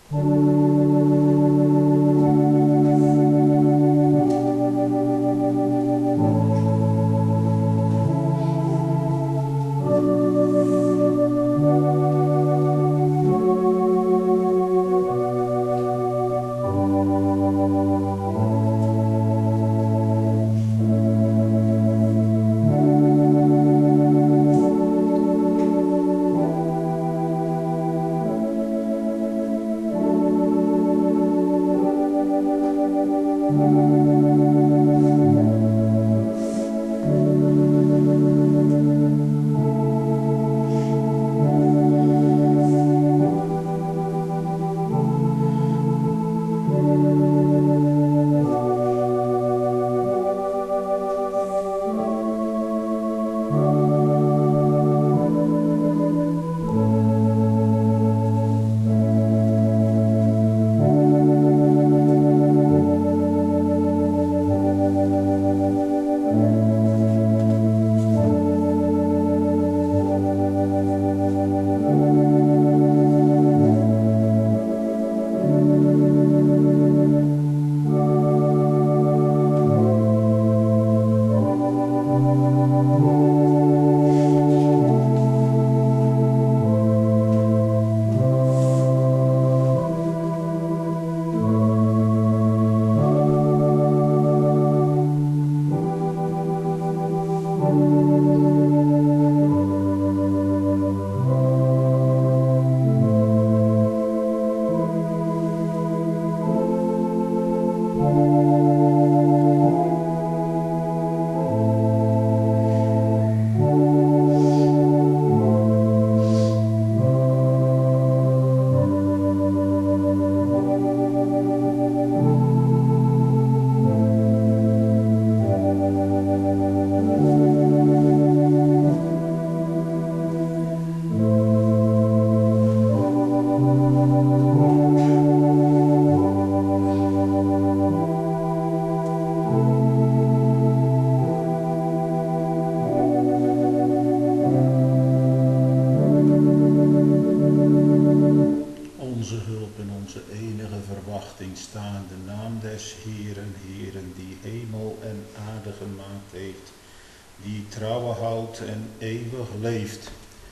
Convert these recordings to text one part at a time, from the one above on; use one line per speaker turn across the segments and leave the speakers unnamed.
En eeuwig leeft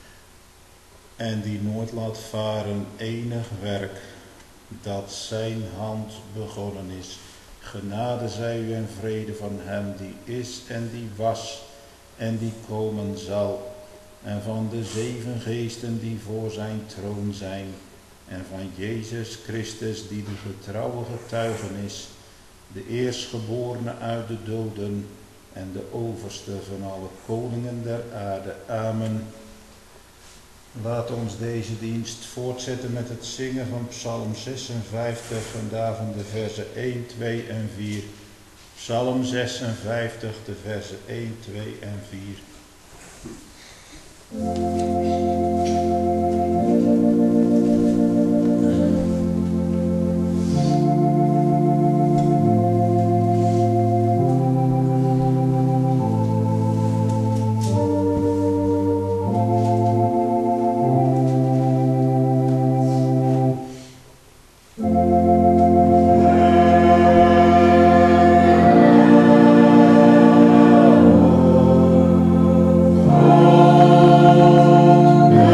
en die nooit laat varen enig werk dat zijn hand begonnen is. Genade zij u en vrede van hem die is en die was en die komen zal, en van de 7 geesten die voor zijn troon zijn, en van Jezus Christus die de getrouwe getuigenis, de eerstgeborene uit de doden en de overste van alle koningen der aarde. Amen. Laat ons deze dienst voortzetten met het zingen van Psalm 56 en daarvan de versen 1, 2 en 4. Psalm 56, de versen 1, 2 en 4.
Oh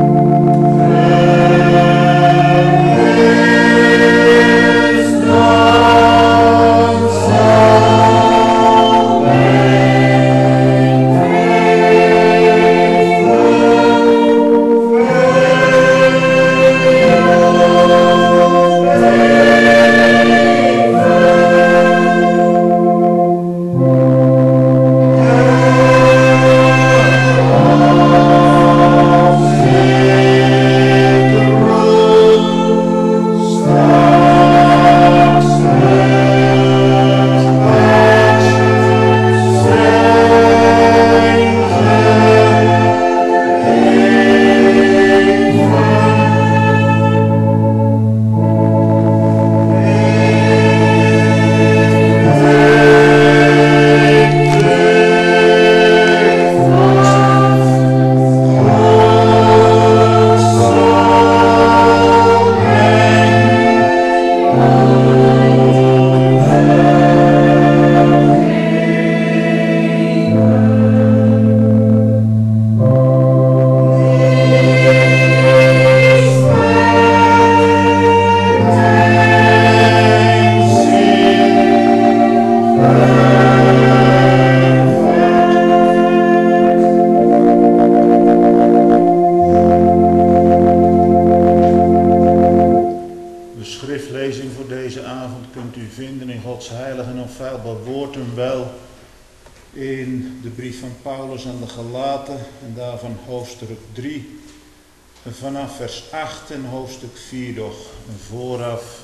Hoofdstuk 3, vanaf vers 8 en hoofdstuk 4 nog vooraf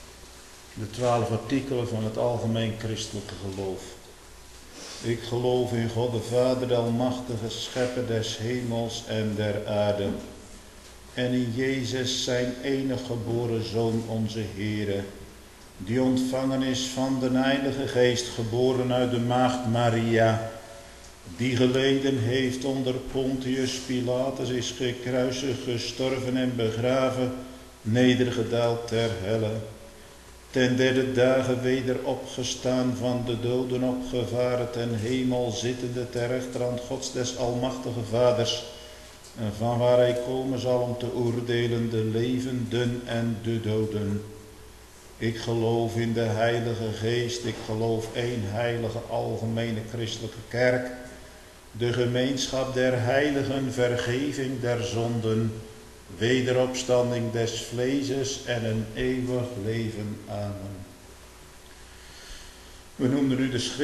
de 12 artikelen van het algemeen christelijke geloof. Ik geloof in God de Vader, de almachtige schepper des hemels en der aarde, en in Jezus zijn enige geboren Zoon onze Heere, die ontvangen is van de Heilige Geest, geboren uit de maagd Maria, die geleden heeft onder Pontius Pilatus, is gekruisigd, gestorven en begraven, nedergedaald ter helle. Ten derde dagen weder opgestaan, van de doden opgevaren, ten hemel zittende ter rechterhand Gods des almachtige Vaders, en van waar hij komen zal om te oordelen de levenden en de doden. Ik geloof in de Heilige Geest, ik geloof één heilige algemene christelijke kerk, de gemeenschap der heiligen, vergeving der zonden, wederopstanding des vleeses en een eeuwig leven. Amen. We noemden nu de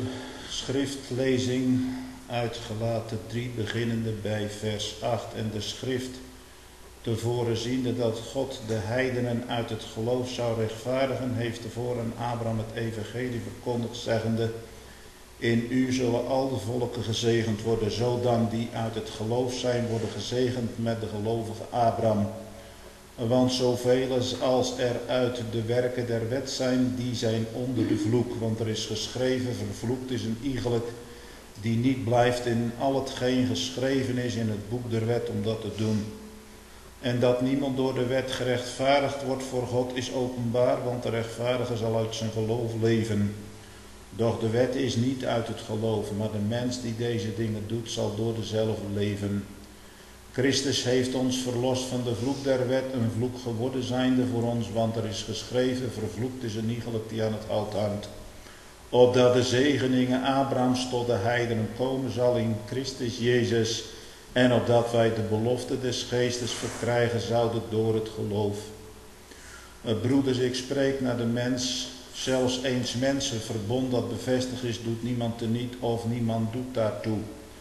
schriftlezing uit Galaten 3, beginnende bij vers 8. En de schrift tevoren ziende dat God de heidenen uit het geloof zou rechtvaardigen, heeft tevoren aan Abraham het evangelie verkondigd, zeggende: in u zullen al de volken gezegend worden, zodan die uit het geloof zijn, worden gezegend met de gelovige Abraham. Want zoveel als er uit de werken der wet zijn, die zijn onder de vloek. Want er is geschreven, vervloekt is een iegelijk die niet blijft in al hetgeen geschreven is in het boek der wet om dat te doen. En dat niemand door de wet gerechtvaardigd wordt voor God is openbaar, want de rechtvaardige zal uit zijn geloof leven. Doch de wet is niet uit het geloof, maar de mens die deze dingen doet, zal door dezelfde leven. Christus heeft ons verlost van de vloek der wet, een vloek geworden zijnde voor ons, want er is geschreven, vervloekt is een iegelijk die aan het hout hangt. Opdat de zegeningen Abrahams tot de heidenen komen zal in Christus Jezus, en opdat wij de belofte des geestes verkrijgen zouden door het geloof. Broeders, ik spreek naar de mens. Zelfs eens mensenverbond dat bevestigd is, doet niemand teniet of niemand doet daartoe.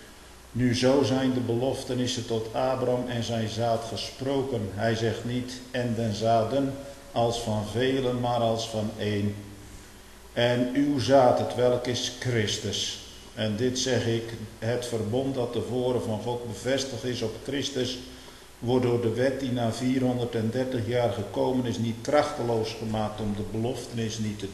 Nu zo zijn de beloftenissen tot Abraham en zijn zaad gesproken. Hij zegt niet en den zaden als van velen, maar als van één. En uw zaad, het welk is Christus. En dit zeg ik, het verbond dat tevoren van God bevestigd is op Christus, wordt door de wet die na 430 jaar gekomen is niet krachteloos gemaakt om de beloftenis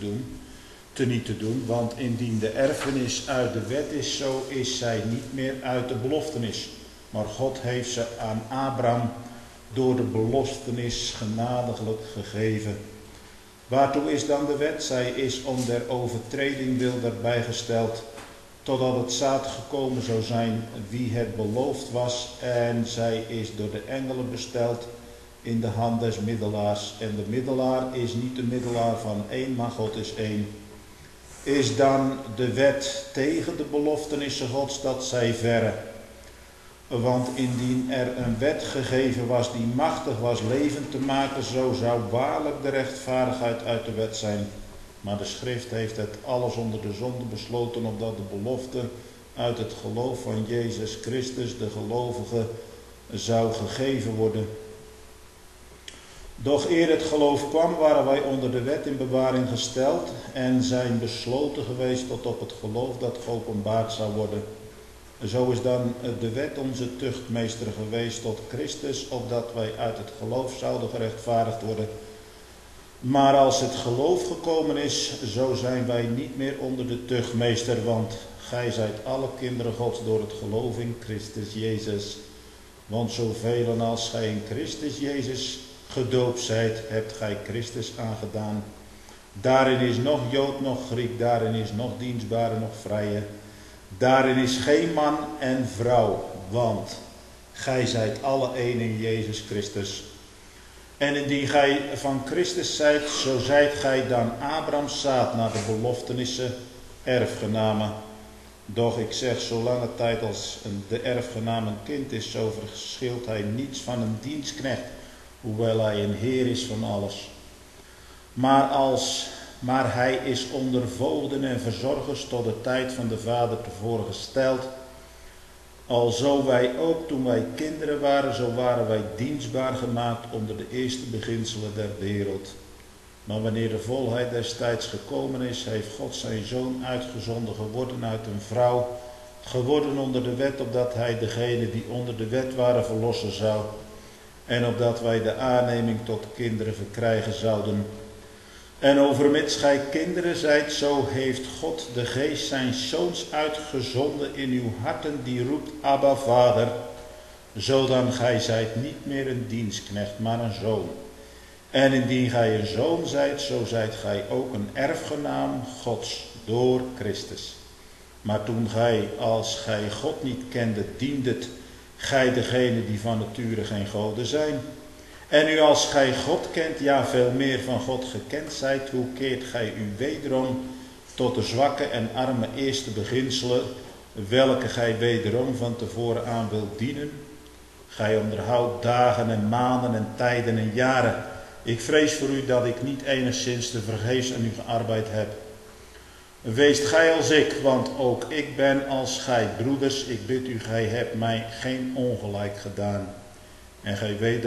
niet te doen. Want indien de erfenis uit de wet is, zo is zij niet meer uit de beloftenis. Maar God heeft ze aan Abraham door de beloftenis genadiglijk gegeven. Waartoe is dan de wet? Zij is om der overtreding wil erbij gesteld. totdat het zaad gekomen zou zijn wie het beloofd was, en zij is door de engelen besteld in de hand des middelaars. En de middelaar is niet de middelaar van één, maar God is één. Is dan de wet tegen de beloftenissen Gods, dat zij verre? Want indien er een wet gegeven was die machtig was leven te maken, zo zou waarlijk de rechtvaardigheid uit de wet zijn. Maar de schrift heeft het alles onder de zonde besloten, opdat de belofte uit het geloof van Jezus Christus de gelovige zou gegeven worden. Doch eer het geloof kwam, waren wij onder de wet in bewaring gesteld en zijn besloten geweest tot op het geloof dat geopenbaard zou worden. Zo is dan de wet onze tuchtmeester geweest tot Christus, opdat wij uit het geloof zouden gerechtvaardigd worden. Maar als het geloof gekomen is, zo zijn wij niet meer onder de tuchtmeester, want gij zijt alle kinderen Gods door het geloof in Christus Jezus. Want zoveel als gij in Christus Jezus gedoopt zijt, hebt gij Christus aangedaan. Daarin is nog Jood, nog Griek, daarin is nog dienstbare, nog vrije. Daarin is geen man en vrouw, want gij zijt alle één in Jezus Christus. En indien gij van Christus zijt, zo zijt gij dan Abrahams zaad naar de beloftenissen erfgenamen. Doch ik zeg, zolange tijd als de erfgenaam een kind is, zo verschilt hij niets van een dienstknecht, hoewel hij een heer is van alles. Maar hij is onder voogden en verzorgers tot de tijd van de Vader tevoren gesteld. Alzo wij ook, toen wij kinderen waren, zo waren wij dienstbaar gemaakt onder de eerste beginselen der wereld. Maar wanneer de volheid des tijds gekomen is, heeft God zijn Zoon uitgezonden geworden uit een vrouw, geworden onder de wet, opdat hij degenen die onder de wet waren verlossen zou, en opdat wij de aanneming tot kinderen verkrijgen zouden. En overmits gij kinderen zijt, zo heeft God de geest zijn Zoons uitgezonden in uw harten, die roept, Abba, Vader. Zodan gij zijt niet meer een dienstknecht, maar een zoon. En indien gij een zoon zijt, zo zijt gij ook een erfgenaam Gods door Christus. Maar toen gij, als gij God niet kende, diendet gij degene die van nature geen goden zijn. En nu als gij God kent, ja veel meer van God gekend zijt, hoe keert gij u wederom tot de zwakke en arme eerste beginselen, welke gij wederom van tevoren aan wilt dienen? Gij onderhoudt dagen en maanden en tijden en jaren. Ik vrees voor u dat ik niet enigszins te vergeefs aan u gearbeid heb. Weest gij als ik, want ook ik ben als gij, broeders. Ik bid u, gij hebt mij geen ongelijk gedaan. En gij weet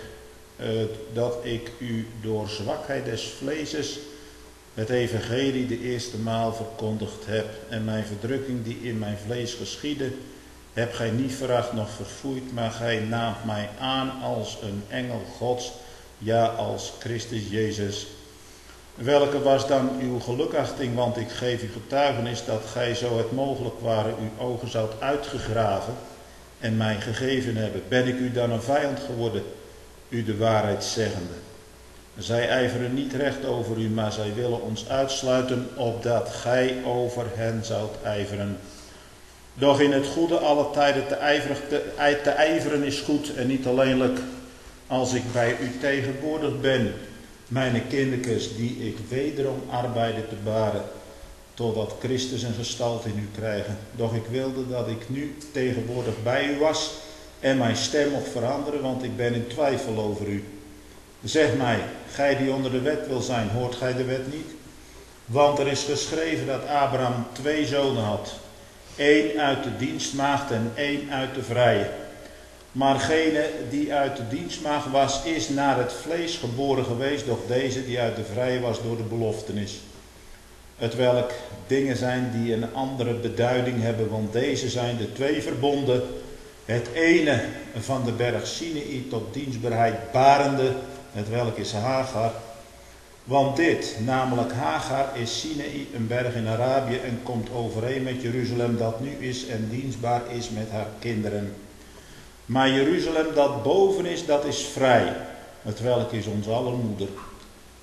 dat ik u door zwakheid des vleeses het evangelie de eerste maal verkondigd heb. En mijn verdrukking die in mijn vlees geschiedde, heb gij niet veracht noch verfoeid, maar gij naamt mij aan als een engel Gods, ja als Christus Jezus. Welke was dan uw gelukachting, want ik geef u getuigenis dat gij, zo het mogelijk ware, uw ogen zoudt uitgegraven en mij gegeven hebben. Ben ik u dan een vijand geworden, u de waarheid zeggende? Zij ijveren niet recht over u, maar zij willen ons uitsluiten, opdat gij over hen zoudt ijveren. Doch in het goede alle tijden te ijveren is goed, en niet alleenlijk als ik bij u tegenwoordig ben, mijn kindertjes, die ik wederom arbeide te baren, totdat Christus een gestalte in u krijgen. Doch ik wilde dat ik nu tegenwoordig bij u was en mijn stem mocht veranderen, want ik ben in twijfel over u. Zeg mij, gij die onder de wet wil zijn, hoort gij de wet niet? Want er is geschreven dat Abraham 2 zonen had, 1 uit de dienstmaagd en 1 uit de vrije. Maar gene die uit de dienstmaagd was, is naar het vlees geboren geweest, doch deze die uit de vrije was door de beloftenis. Hetwelk dingen zijn die een andere beduiding hebben, want deze zijn de 2 verbonden. Het ene van de berg Sinaï tot dienstbaarheid barende, hetwelk is Hagar. Want dit, namelijk Hagar, is Sinaï, een berg in Arabië, en komt overeen met Jeruzalem dat nu is en dienstbaar is met haar kinderen. Maar Jeruzalem dat boven is, dat is vrij, hetwelk is ons aller moeder.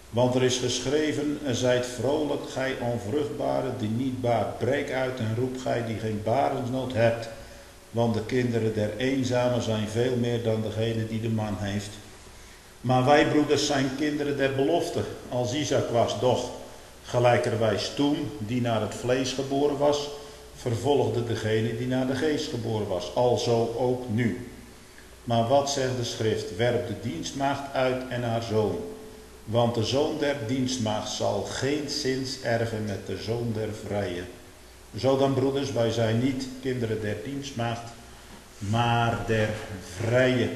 Want er is geschreven, zijt vrolijk, gij onvruchtbare, die niet baart. Breek uit en roep gij die geen barensnood hebt. Want de kinderen der eenzamen zijn veel meer dan degene die de man heeft. Maar wij broeders zijn kinderen der belofte, als Isaac was. Doch gelijkerwijs toen, die naar het vlees geboren was, vervolgde degene die naar de geest geboren was. Alzo ook nu. Maar wat zegt de schrift? Werp de dienstmaagd uit en haar zoon. Want de zoon der dienstmaagd zal geenszins erven met de zoon der vrije. Zo dan, broeders, wij zijn niet kinderen der dienstmaagd, maar der vrije.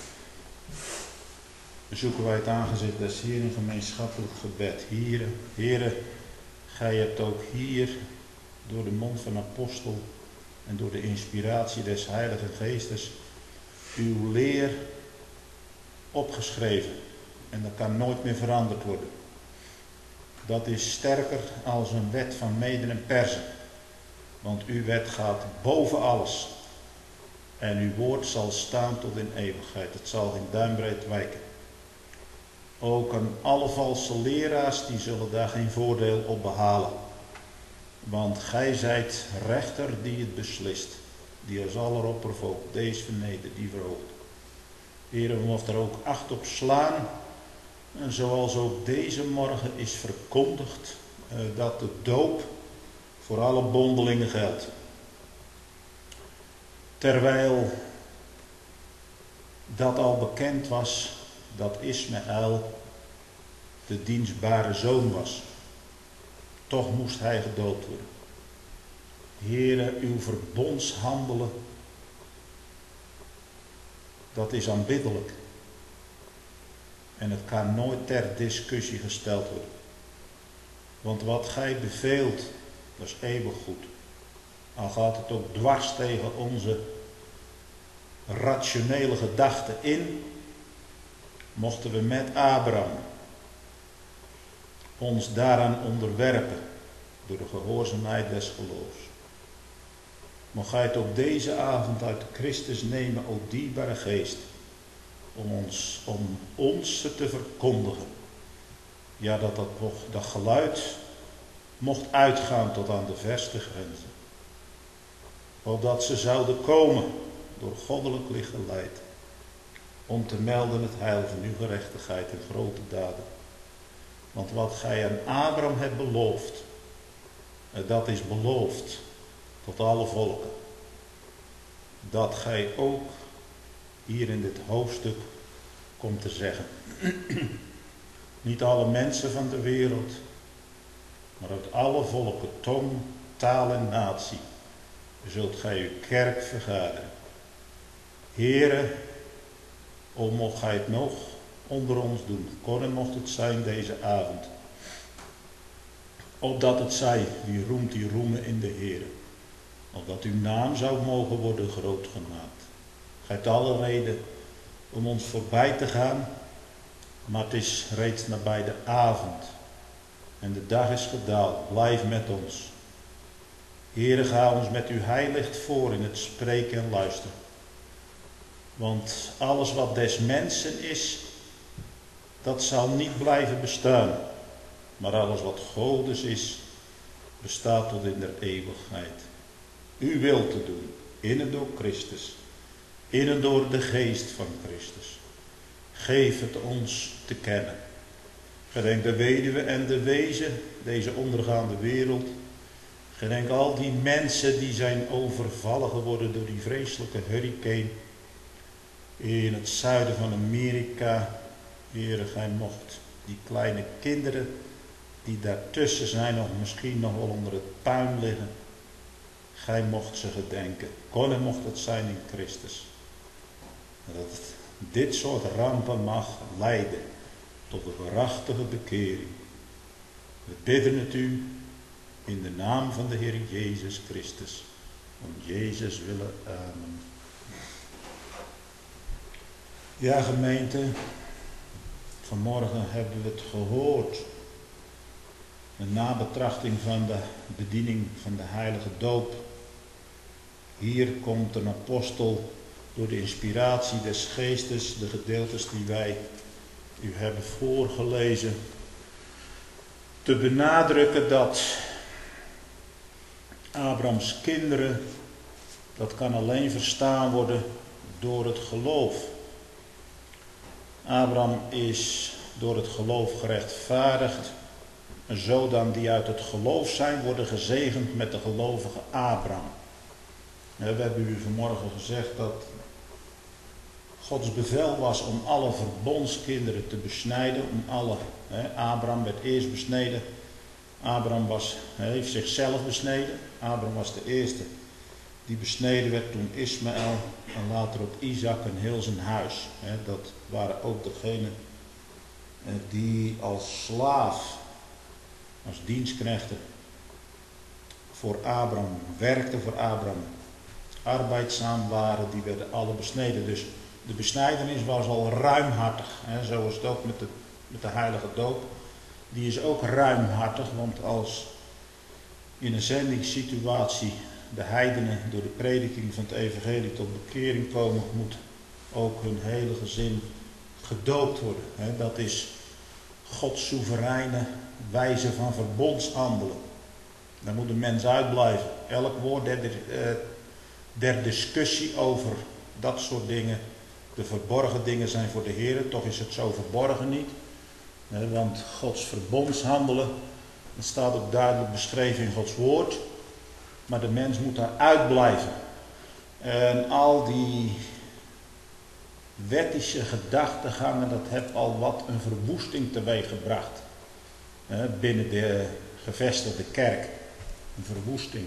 Bezoeken wij het aangezicht des Heeren, gemeenschappelijk gebed. Heere, gij hebt ook hier door de mond van apostel en door de inspiratie des Heilige Geestes uw leer opgeschreven. En dat kan nooit meer veranderd worden. Dat is sterker als een wet van Meden en Perzen. Want uw wet gaat boven alles. En uw woord zal staan tot in eeuwigheid. Het zal geen duimbreed wijken. Ook aan alle valse leraars, die zullen daar geen voordeel op behalen. Want gij zijt rechter die het beslist. Die als aller oppervolk, deze vernedert, die verhoogt. Heer, we mogen er ook acht op slaan. En zoals ook deze morgen is verkondigd, dat de doop voor alle bondelingen geldt. Terwijl dat al bekend was dat Ismaël de dienstbare zoon was. Toch moest hij gedoopt worden. Heere, uw verbondshandelen, dat is aanbiddelijk. En het kan nooit ter discussie gesteld worden. Want wat gij beveelt, dat is eeuwig goed. Al gaat het ook dwars tegen onze rationele gedachten in, mochten we met Abraham ons daaraan onderwerpen door de gehoorzaamheid des geloofs. Mocht gij het ook deze avond uit Christus nemen, o dierbare geest, om ons te verkondigen. Ja, dat geluid mocht uitgaan tot aan de verste grenzen. Opdat ze zouden komen door goddelijk licht geleid, om te melden het heil van uw gerechtigheid en grote daden. Want wat gij aan Abraham hebt beloofd, dat is beloofd tot alle volken. Dat gij ook hier in dit hoofdstuk komt te zeggen. Niet alle mensen van de wereld, maar uit alle volken, tong, taal en natie, zult gij uw kerk vergaderen. Heere, o mocht gij het nog onder ons doen, kon en mocht het zijn deze avond. Opdat het zij, wie roemt, die roemen in de Heere. Opdat uw naam zou mogen worden groot gemaakt. Gij hebt alle reden om ons voorbij te gaan, maar het is reeds nabij de avond. En de dag is gedaald. Blijf met ons. Heere, ga ons met uw heilicht voor in het spreken en luisteren. Want alles wat des mensen is, dat zal niet blijven bestaan. Maar alles wat Godes is, bestaat tot in der eeuwigheid. Uw wil te doen, in en door Christus, in en door de geest van Christus. Geef het ons te kennen. Gedenk de weduwe en de wezen, deze ondergaande wereld. Gedenk al die mensen die zijn overvallen geworden door die vreselijke hurricane in het zuiden van Amerika. Heere, gij mocht die kleine kinderen die daartussen zijn, of misschien nog wel onder het puin liggen, gij mocht ze gedenken. Kon en mocht het zijn in Christus. Dat dit soort rampen mag leiden tot een waarachtige bekering. We bidden het u in de naam van de Heer Jezus Christus. Om Jezus willen, amen. Ja, gemeente, vanmorgen hebben we het gehoord. Een nabetrachting van de bediening van de heilige doop. Hier komt een apostel door de inspiratie des geestes, de gedeeltes die wij u hebben voorgelezen, te benadrukken dat Abrahams kinderen, dat kan alleen verstaan worden door het geloof. Abraham is door het geloof gerechtvaardigd. En zodan die uit het geloof zijn, worden gezegend met de gelovige Abraham. We hebben u vanmorgen gezegd dat Gods bevel was om alle verbondskinderen te besnijden. Om alle, Abraham werd eerst besneden. Abraham heeft zichzelf besneden. Abraham was de eerste die besneden werd, toen Ismaël en later ook Isaac en heel zijn huis. Dat waren ook degenen die als slaaf, als dienstknechten voor Abraham werkten, voor Abraham arbeidzaam waren, die werden alle besneden. Dus de besnijdenis was al ruimhartig. Zo is het ook met de heilige doop. Die is ook ruimhartig, want als in een zendingssituatie de heidenen door de prediking van het evangelie tot bekering komen, moet ook hun hele gezin gedoopt worden. Dat is Gods soevereine wijze van verbondshandelen. Daar moet een mens uitblijven. Elk woord der discussie over dat soort dingen, de verborgen dingen zijn voor de Heer, toch is het zo verborgen niet. Want Gods verbondshandelen, dat staat ook duidelijk beschreven in Gods woord. Maar de mens moet daar uitblijven. En al die wettische gedachtegangen, dat heeft al wat een verwoesting teweeggebracht. Binnen de gevestigde kerk. Een verwoesting.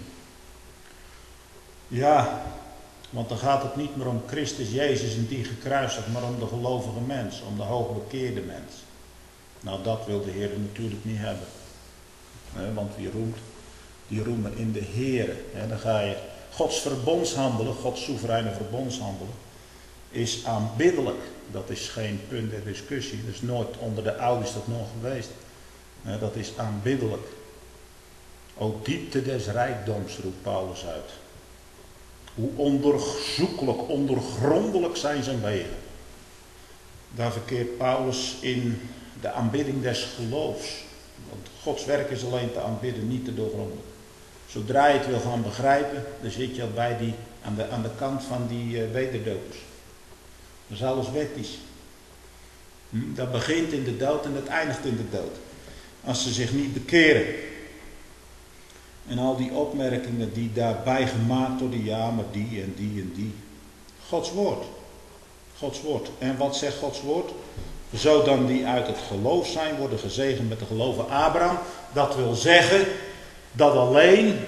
Ja, want dan gaat het niet meer om Christus Jezus en die gekruisigd, maar om de gelovige mens, om de hoogbekeerde mens. Nou, dat wil de Heer natuurlijk niet hebben. Want die roemen in de Heere. Dan ga je. Gods verbondshandelen, Gods soevereine verbondshandelen, is aanbiddelijk. Dat is geen punt der discussie. Dat is nooit onder de ouders dat nog geweest. Dat is aanbiddelijk. O diepte des rijkdoms, roept Paulus uit. Hoe onderzoekelijk, ondergrondelijk zijn zijn wegen. Daar verkeert Paulus in de aanbidding des geloofs. Want Gods werk is alleen te aanbidden, niet te doorgronden. Zodra je het wil gaan begrijpen, dan zit je al bij aan de kant van die wederdopers. Dat is alles wettisch. Dat begint in de dood en dat eindigt in de dood. Als ze zich niet bekeren. En al die opmerkingen die daarbij gemaakt worden, ja, maar die en die en die. Gods woord. Gods woord. En wat zegt Gods woord? Zodan die uit het geloof zijn, worden gezegend met de geloven Abraham. Dat wil zeggen dat alleen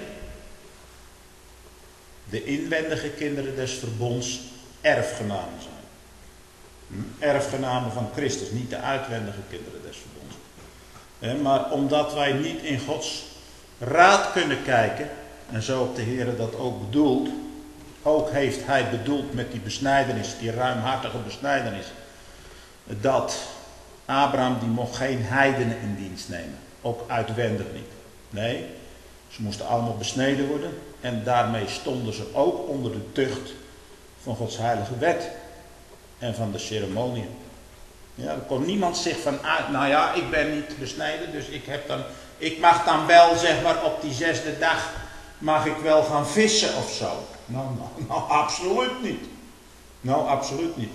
de inwendige kinderen des verbonds erfgenamen zijn. Erfgenamen van Christus, niet de uitwendige kinderen des verbonds. Maar omdat wij niet in Gods raad kunnen kijken, en zo op de Heer dat ook bedoelt, ook heeft hij bedoeld met die besnijdenis, die ruimhartige besnijdenis, dat Abraham die mocht geen heidenen in dienst nemen, ook uitwendig niet. Nee, ze moesten allemaal besneden worden en daarmee stonden ze ook onder de tucht van Gods heilige wet en van de ceremonie. Ja, er kon niemand zich van uit, nou ja, ik ben niet besneden, dus ik mag dan wel, zeg maar, op die 6e dag, mag ik wel gaan vissen of zo. Nou, absoluut niet. Nou, absoluut niet.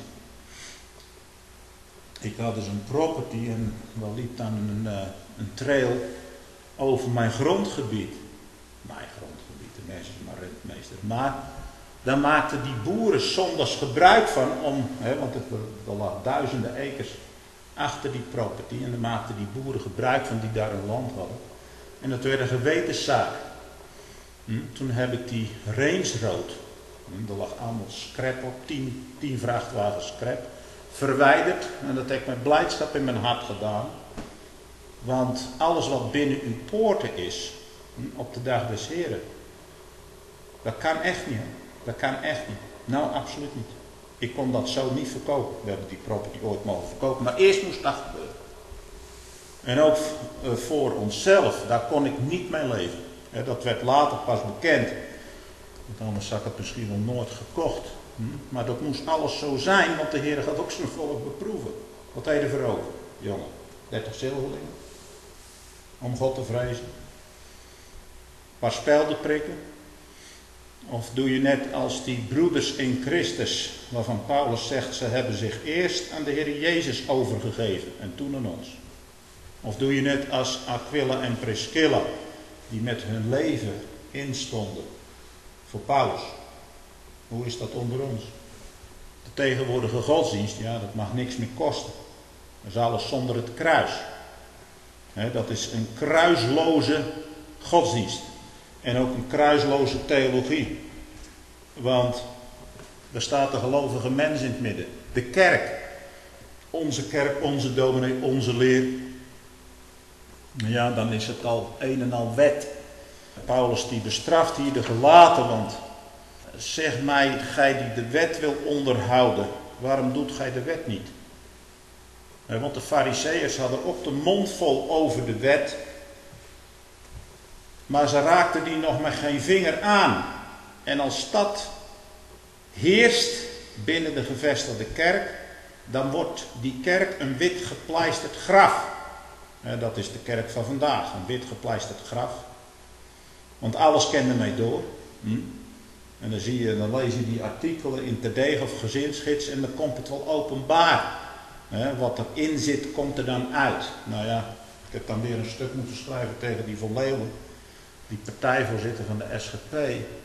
Ik had dus een property en daar liep dan een trail over mijn grondgebied. Mijn grondgebied, de mensen is maar rentmeester. Maar daar maakten die boeren zondags gebruik van want er lag duizenden acres achter die property. En daar maakten die boeren gebruik van die daar een land hadden. En dat werd een gewetenszaak. Toen heb ik die Range Road, er lag allemaal scrap op, 10 vrachtwagens scrap, verwijderd. En dat heb ik met blijdschap in mijn hart gedaan. Want alles wat binnen uw poorten is, op de dag des Heren, dat kan echt niet. Dat kan echt niet. Nou, absoluut niet. Ik kon dat zo niet verkopen. We hebben die property ooit mogen verkopen, maar eerst moest dat gebeuren. En ook voor onszelf, daar kon ik niet mee leven. Dat werd later pas bekend. Want anders had ik het misschien wel nooit gekocht. Maar dat moest alles zo zijn, want de Heer gaat ook zijn volk beproeven. Wat heb je ervoor over, jongen? 30 zilverlingen. om God te vrezen? Een paar spelden prikken? Of doe je net als die broeders in Christus, waarvan Paulus zegt, ze hebben zich eerst aan de Heer Jezus overgegeven en toen aan ons? Of doe je net als Aquila en Priscilla, die met hun leven instonden voor Paulus? Hoe is dat onder ons? De tegenwoordige godsdienst, ja, dat mag niks meer kosten. Dat is alles zonder het kruis. Dat is een kruisloze godsdienst. En ook een kruisloze theologie. Want er staat de gelovige mens in het midden. De kerk, onze dominee, onze leer. Ja, dan is het al een en al wet. Paulus die bestraft hier de gelaten, want zeg mij, gij die de wet wil onderhouden, waarom doet gij de wet niet? Want de Farizeeërs hadden ook de mond vol over de wet, maar ze raakten die nog met geen vinger aan. En als dat heerst binnen de gevestigde kerk, dan wordt die kerk een wit gepleisterd graf. Dat is de kerk van vandaag, een wit gepleisterd graf. Want alles kent ermee door. En dan lees je die artikelen in Terdege of Gezinsgids en dan komt het wel openbaar. Wat erin zit, komt er dan uit. Nou ja, ik heb dan weer een stuk moeten schrijven tegen die Van Leeuwen, die partijvoorzitter van de SGP.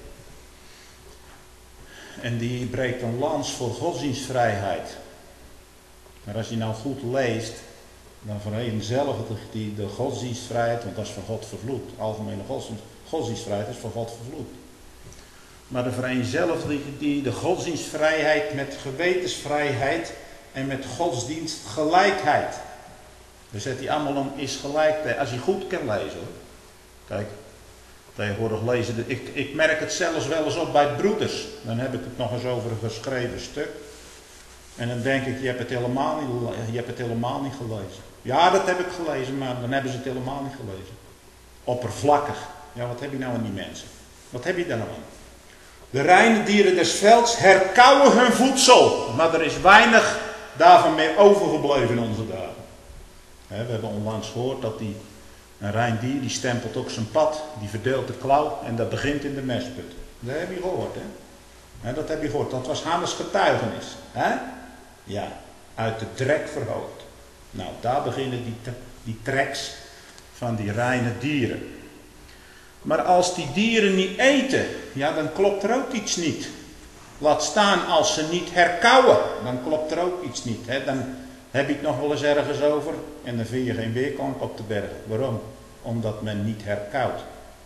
En die breekt een lans voor godsdienstvrijheid. Maar als je nou goed leest, dan vereenzelvigt die de godsdienstvrijheid, want dat is van God vervloekt. Algemene godsdienstvrijheid is van God vervloekt. Maar de vereenzelvigt die de godsdienstvrijheid met gewetensvrijheid en met godsdienstgelijkheid. Dus zet die allemaal om is gelijk. Als je goed kan lezen hoor. Kijk, tegenwoordig lezen. Ik merk het zelfs wel eens op bij broeders. Dan heb ik het nog eens over een geschreven stuk. En dan denk ik, je hebt het helemaal niet gelezen. Ja, dat heb ik gelezen, maar dan hebben ze het helemaal niet gelezen. Oppervlakkig. Ja, wat heb je nou aan die mensen? Wat heb je daar nou aan? De reine dieren des velds herkauwen hun voedsel. Maar er is weinig daarvan meer overgebleven in onze dagen. We hebben onlangs gehoord dat een rein dier, die stempelt ook zijn pad. Die verdeelt de klauw en dat begint in de mestput. Dat heb je gehoord, hè? Dat heb je gehoord. Dat was Hannes' getuigenis. Hè? Ja, uit de drek verhoogd. Nou, daar beginnen die treks van die reine dieren. Maar als die dieren niet eten, ja, dan klopt er ook iets niet. Laat staan als ze niet herkauwen, dan klopt er ook iets niet. Hè? Dan heb ik het nog wel eens ergens over en dan vind je geen weerklank op de berg. Waarom? Omdat men niet herkauwt.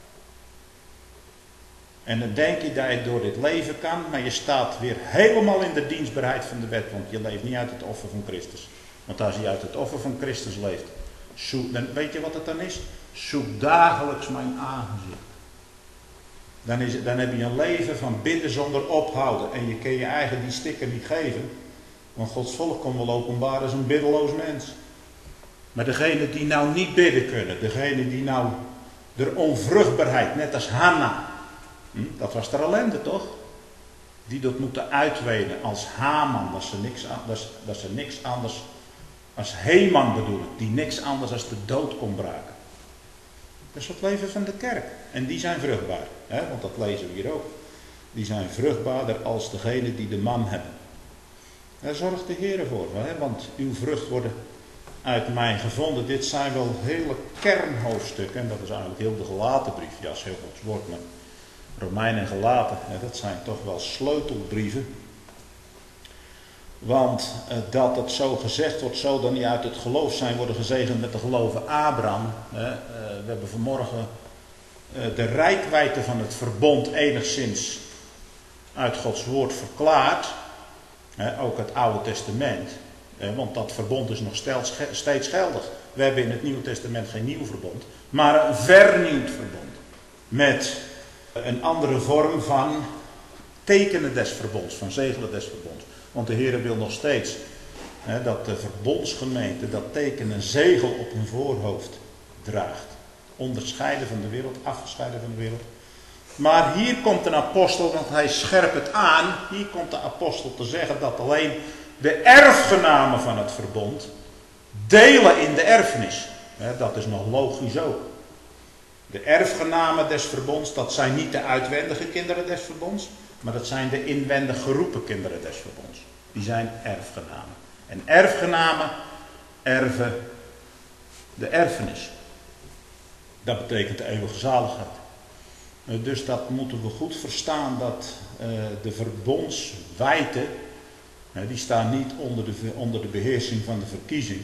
En dan denk je dat je door dit leven kan, maar je staat weer helemaal in de dienstbaarheid van de wet, want je leeft niet uit het offer van Christus. Want als je uit het offer van Christus leeft, dan weet je wat het dan is? Zoek dagelijks mijn aangezicht. Dan heb je een leven van bidden zonder ophouden. En je kan je eigen die sticker niet geven. Want Gods volk komt wel openbaar als een biddeloos mens. Maar degene die nou niet bidden kunnen. Degene die nou de onvruchtbaarheid, net als Hanna. Dat was de ellende toch? Die dat moeten uitwenen als Haman. Dat ze niks anders als Heman bedoel ik. Die niks anders als de dood kon braken. Dat is het leven van de kerk. En die zijn vruchtbaar. Hè? Want dat lezen we hier ook. Die zijn vruchtbaarder als degene die de man hebben. Daar zorgt de Heer voor. Hè? Want uw vrucht worden uit mij gevonden. Dit zijn wel hele kernhoofdstukken. En dat is eigenlijk heel de Galatenbrief. Ja, dat is heel Gods woord. Maar Romeinen en Galaten, dat zijn toch wel sleutelbrieven. Want dat het zo gezegd wordt, zo dan niet uit het geloof zijn worden gezegend met de geloven Abraham. We hebben vanmorgen de reikwijdte van het verbond enigszins uit Gods woord verklaard. Ook het Oude Testament. Want dat verbond is nog steeds geldig. We hebben in het Nieuwe Testament geen nieuw verbond, maar een vernieuwd verbond. Met een andere vorm van tekenen des verbonds, van zegelen des verbonds. Want de Heer wil nog steeds dat de verbondsgemeente dat teken een zegel op hun voorhoofd draagt. Onderscheiden van de wereld, afgescheiden van de wereld. Maar hier komt een apostel, want hij scherpt het aan. Hier komt de apostel te zeggen dat alleen de erfgenamen van het verbond delen in de erfenis. Dat is nog logisch ook. De erfgenamen des verbonds, dat zijn niet de uitwendige kinderen des verbonds, maar dat zijn de inwendig geroepen kinderen des verbonds. Die zijn erfgenamen. En erfgenamen erven de erfenis. Dat betekent de eeuwige zaligheid. Dus dat moeten we goed verstaan, dat de verbondswijten, die staan niet onder de beheersing van de verkiezing.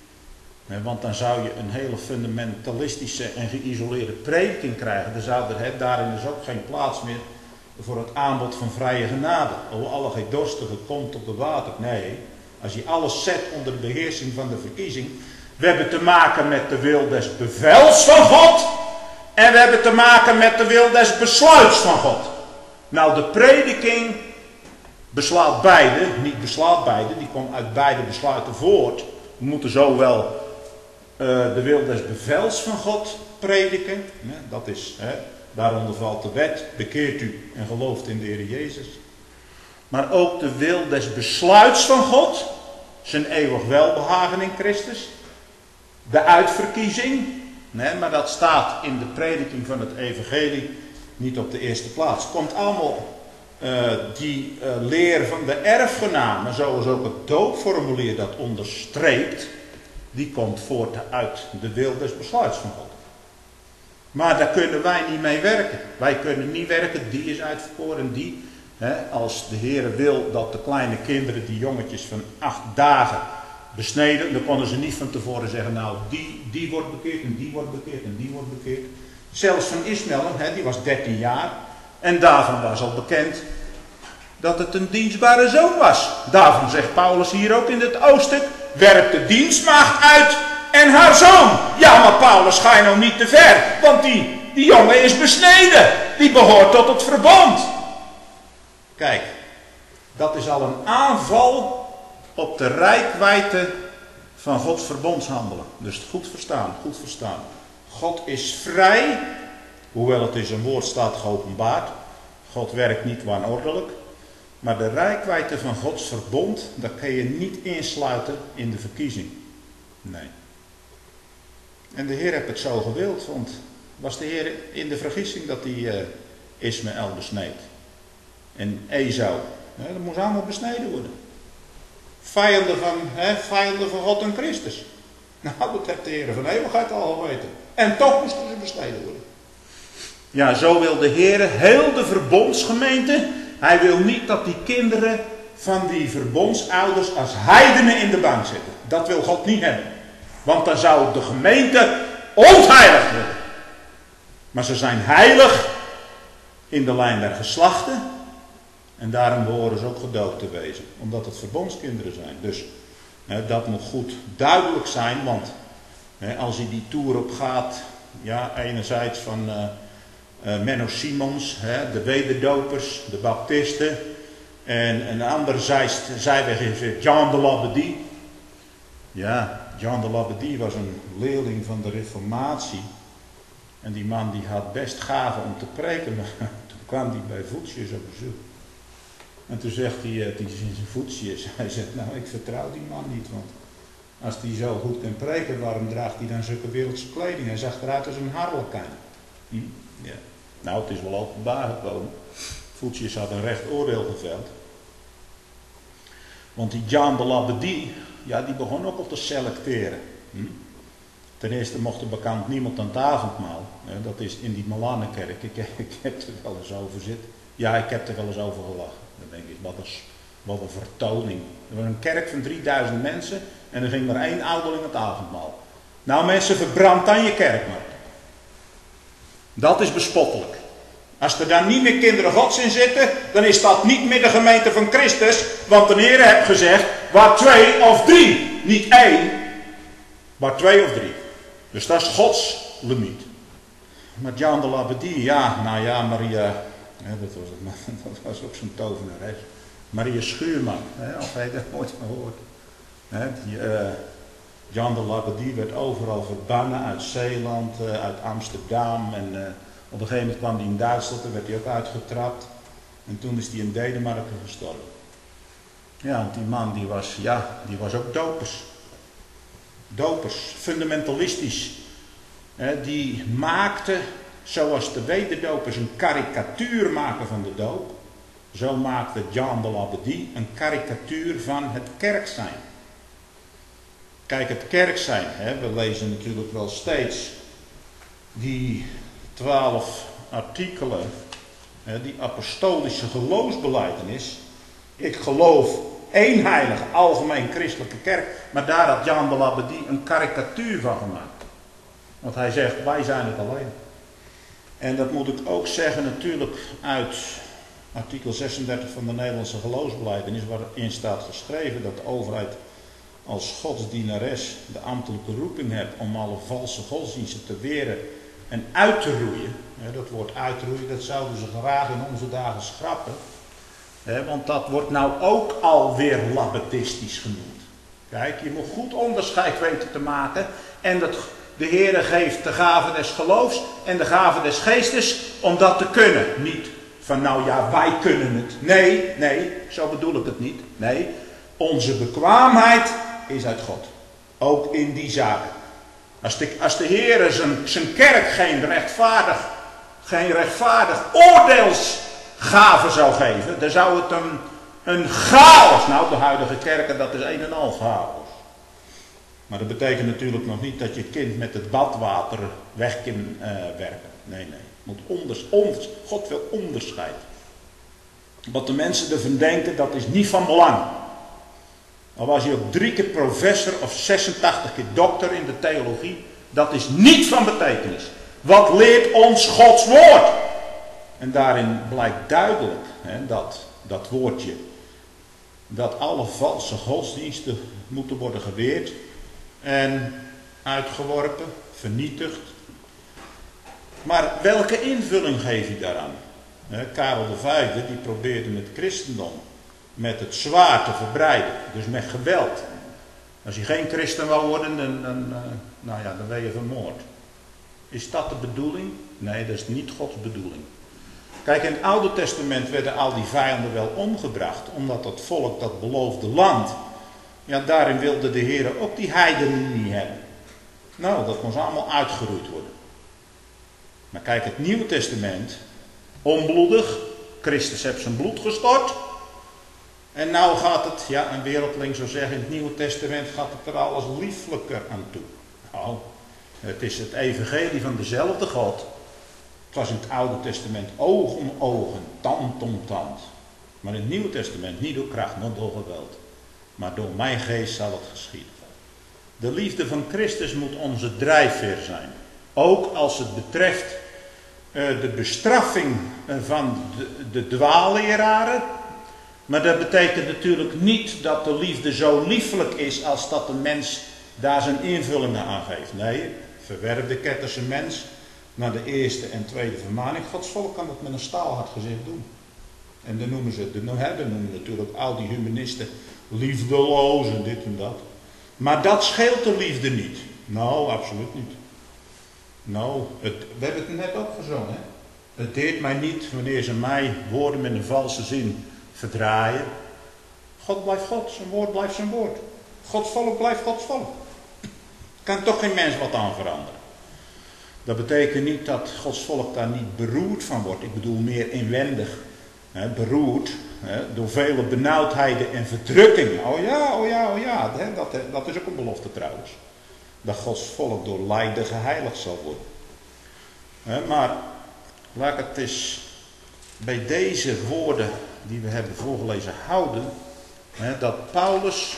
Want dan zou je een hele fundamentalistische en geïsoleerde prediking krijgen. Daarin is ook geen plaats meer voor het aanbod van vrije genade. O, alle gij dorstigen, komt tot de water. Nee, als je alles zet onder de beheersing van de verkiezing. We hebben te maken met de wil des bevels van God. En we hebben te maken met de wil des besluits van God. Nou, de prediking beslaat beide. Niet beslaat beide, die komt uit beide besluiten voort. We moeten zowel de wil des bevels van God prediken. Dat is, daaronder valt de wet. Bekeert u en gelooft in de Heer Jezus. Maar ook de wil des besluits van God. Zijn eeuwig welbehagen in Christus. De uitverkiezing. Maar dat staat in de prediking van het evangelie niet op de eerste plaats. Het komt allemaal die leer van de erfgenamen, zoals ook het doopformulier dat onderstreept, die komt voort uit de wil des besluits van God. Maar daar kunnen wij niet mee werken. Wij kunnen niet werken, die is uitverkoren, die. Als de Heer wil dat de kleine kinderen, die jongetjes van 8 dagen, besneden, dan konden ze niet van tevoren zeggen, nou die wordt bekeerd en die wordt bekeerd en die wordt bekeerd. Zelfs van Ismaël, die was 13 jaar. En daarvan was al bekend dat het een dienstbare zoon was. Daarvan zegt Paulus hier ook in het hoofdstuk, werp de dienstmaagd uit en haar zoon. Ja, maar Paulus, ga je nou niet te ver, want die jongen is besneden. Die behoort tot het verbond. Kijk, dat is al een aanval op de reikwijdte van Gods verbondshandelen. Dus goed verstaan, goed verstaan. God is vrij, hoewel het in zijn woord staat geopenbaard. God werkt niet wanordelijk. Maar de reikwijdte van Gods verbond, dat kun je niet insluiten in de verkiezing. Nee. En de Heer heeft het zo gewild, want was de Heer in de vergissing dat hij Ismaël besneed. En Esau, dat moest allemaal besneden worden. Vijanden van God en Christus. Nou, dat heeft de Heer van eeuwigheid al geweten. En toch moesten ze besneden worden. Ja, zo wil de Heer heel de verbondsgemeente. Hij wil niet dat die kinderen van die verbondsouders als heidenen in de bank zitten. Dat wil God niet hebben. Want dan zou de gemeente ontheilig worden. Maar ze zijn heilig in de lijn der geslachten. En daarom behoren ze ook gedoopt te wezen. Omdat het verbondskinderen zijn. Dus dat moet goed duidelijk zijn. Want als je die toer op gaat. Ja, enerzijds van Menno Simons. De wederdopers. De baptisten. En anderzijds zijweg is Jean de Labadie. Ja, Jean de Labadie was een leerling van de Reformatie. En die man die had best gaven om te preken. Maar toen kwam hij bij Voetius op bezoek. En toen zegt hij in zijn Voetius. Hij zegt, nou ik vertrouw die man niet. Want als die zo goed kan preken, waarom draagt hij dan zulke wereldse kleding? Hij zag eruit als een harlekijn. Ja. Nou, het is wel openbaar gekomen. Voetius had een recht oordeel geveld. Want die Jean de Labadie, ja, die begon ook al te selecteren. Ten eerste mocht er bekend niemand aan het avondmaal. Dat is in die Malanenkerk. Ik heb er wel eens over zitten. Ja, ik heb er wel eens over gelachen. Dan denk ik, wat een vertoning. Er was een kerk van 3000 mensen en er ging maar 1 ouderling aan het avondmaal. Nou mensen, verbrand dan je kerk maar. Dat is bespottelijk. Als er dan niet meer kinderen Gods in zitten, dan is dat niet meer de gemeente van Christus. Want de Heer heeft gezegd, waar 2 of 3. Niet 1, maar 2 of 3. Dus dat is Gods limiet. Maar Jean de Labadie, ja, nou ja, Maria, dat was ook zo'n tovenares. Maria Schuurman, of hij dat nooit gehoord. Jean de Labadie werd overal verbannen uit Zeeland, uit Amsterdam. En op een gegeven moment kwam hij in Duitsland, daar werd hij ook uitgetrapt. En toen is hij in Denemarken gestorven. Ja, want die man die was ook dopers. dopers, fundamentalistisch. Die maakten, zoals de wederdopers een karikatuur maken van de doop, zo maakte Jean de Labadie een karikatuur van het kerk zijn. Kijk, het kerk zijn, we lezen natuurlijk wel steeds die 12 artikelen, die apostolische geloofsbelijdenis. Ik geloof één heilige, algemeen christelijke kerk, maar daar had Jean de Labadie een karikatuur van gemaakt. Want hij zegt, wij zijn het alleen. En dat moet ik ook zeggen natuurlijk uit artikel 36 van de Nederlandse geloofsbelijdenis, waarin staat geschreven dat de overheid als godsdienares de ambtelijke roeping heeft om alle valse godsdiensten te weren en uit te roeien. Dat woord uitroeien, dat zouden ze graag in onze dagen schrappen. Want dat wordt nou ook alweer labadistisch genoemd. Kijk, je moet goed onderscheid weten te maken. En de Heere geeft de gave des geloofs en de gave des geestes om dat te kunnen. Niet van nou ja, wij kunnen het. Nee, zo bedoel ik het niet. Nee, onze bekwaamheid is uit God. Ook in die zaken. Als de Heere zijn kerk geen rechtvaardig oordeelsgave zou geven, dan zou het een chaos. Nou, de huidige kerken, dat is een en al chaos. Maar dat betekent natuurlijk nog niet dat je kind met het badwater weg kan werken. Nee. God wil onderscheid. Wat de mensen ervan denken, dat is niet van belang. Al was hij ook 3 keer professor of 86 keer dokter in de theologie, dat is niet van betekenis. Wat leert ons Gods woord? En daarin blijkt duidelijk dat woordje, dat alle valse godsdiensten moeten worden geweerd en uitgeworpen, vernietigd. Maar welke invulling geef je daaraan? Karel V die probeerde het christendom met het zwaard te verbreiden, dus met geweld. Als je geen christen wou worden, dan ben je vermoord. Is dat de bedoeling? Nee, dat is niet Gods bedoeling. Kijk, in het Oude Testament werden al die vijanden wel omgebracht, omdat dat volk, dat beloofde land, daarin wilde de Heer ook die heidenen niet hebben. Nou, dat moest allemaal uitgeroeid worden. Maar kijk, het Nieuwe Testament, onbloedig, Christus heeft zijn bloed gestort. En nou gaat het, een wereldling zou zeggen, in het Nieuwe Testament gaat het er alles lieflijker aan toe. Nou, het is het evangelie van dezelfde God. Het was in het Oude Testament oog om oog, tand om tand. Maar in het Nieuwe Testament niet door kracht, nog door geweld. Maar door mijn geest zal het geschieden. De liefde van Christus moet onze drijfveer zijn. Ook als het betreft de bestraffing van de dwaalleraren. Maar dat betekent natuurlijk niet dat de liefde zo liefelijk is als dat de mens daar zijn invullingen aan geeft. Nee, verwerp de ketterse mens naar de eerste en tweede vermaning. Gods volk kan dat met een staalhard gezicht doen. En dan noemen natuurlijk al die humanisten liefdeloos en dit en dat. Maar dat scheelt de liefde niet. Nou, absoluut niet. Nou, we hebben het net ook gezongen. Hè? Het deert mij niet wanneer ze mij woorden met een valse zin verdraaien. God blijft God, zijn woord blijft zijn woord. Gods volk blijft Gods volk. Kan toch geen mens wat aan veranderen. Dat betekent niet dat Gods volk daar niet beroerd van wordt. Ik bedoel meer inwendig. Beroerd door vele benauwdheden en verdrukkingen. Oh ja. Dat is ook een belofte trouwens. Dat Gods volk door lijden geheiligd zal worden. Maar laat ik het eens bij deze woorden die we hebben voorgelezen houden. Dat Paulus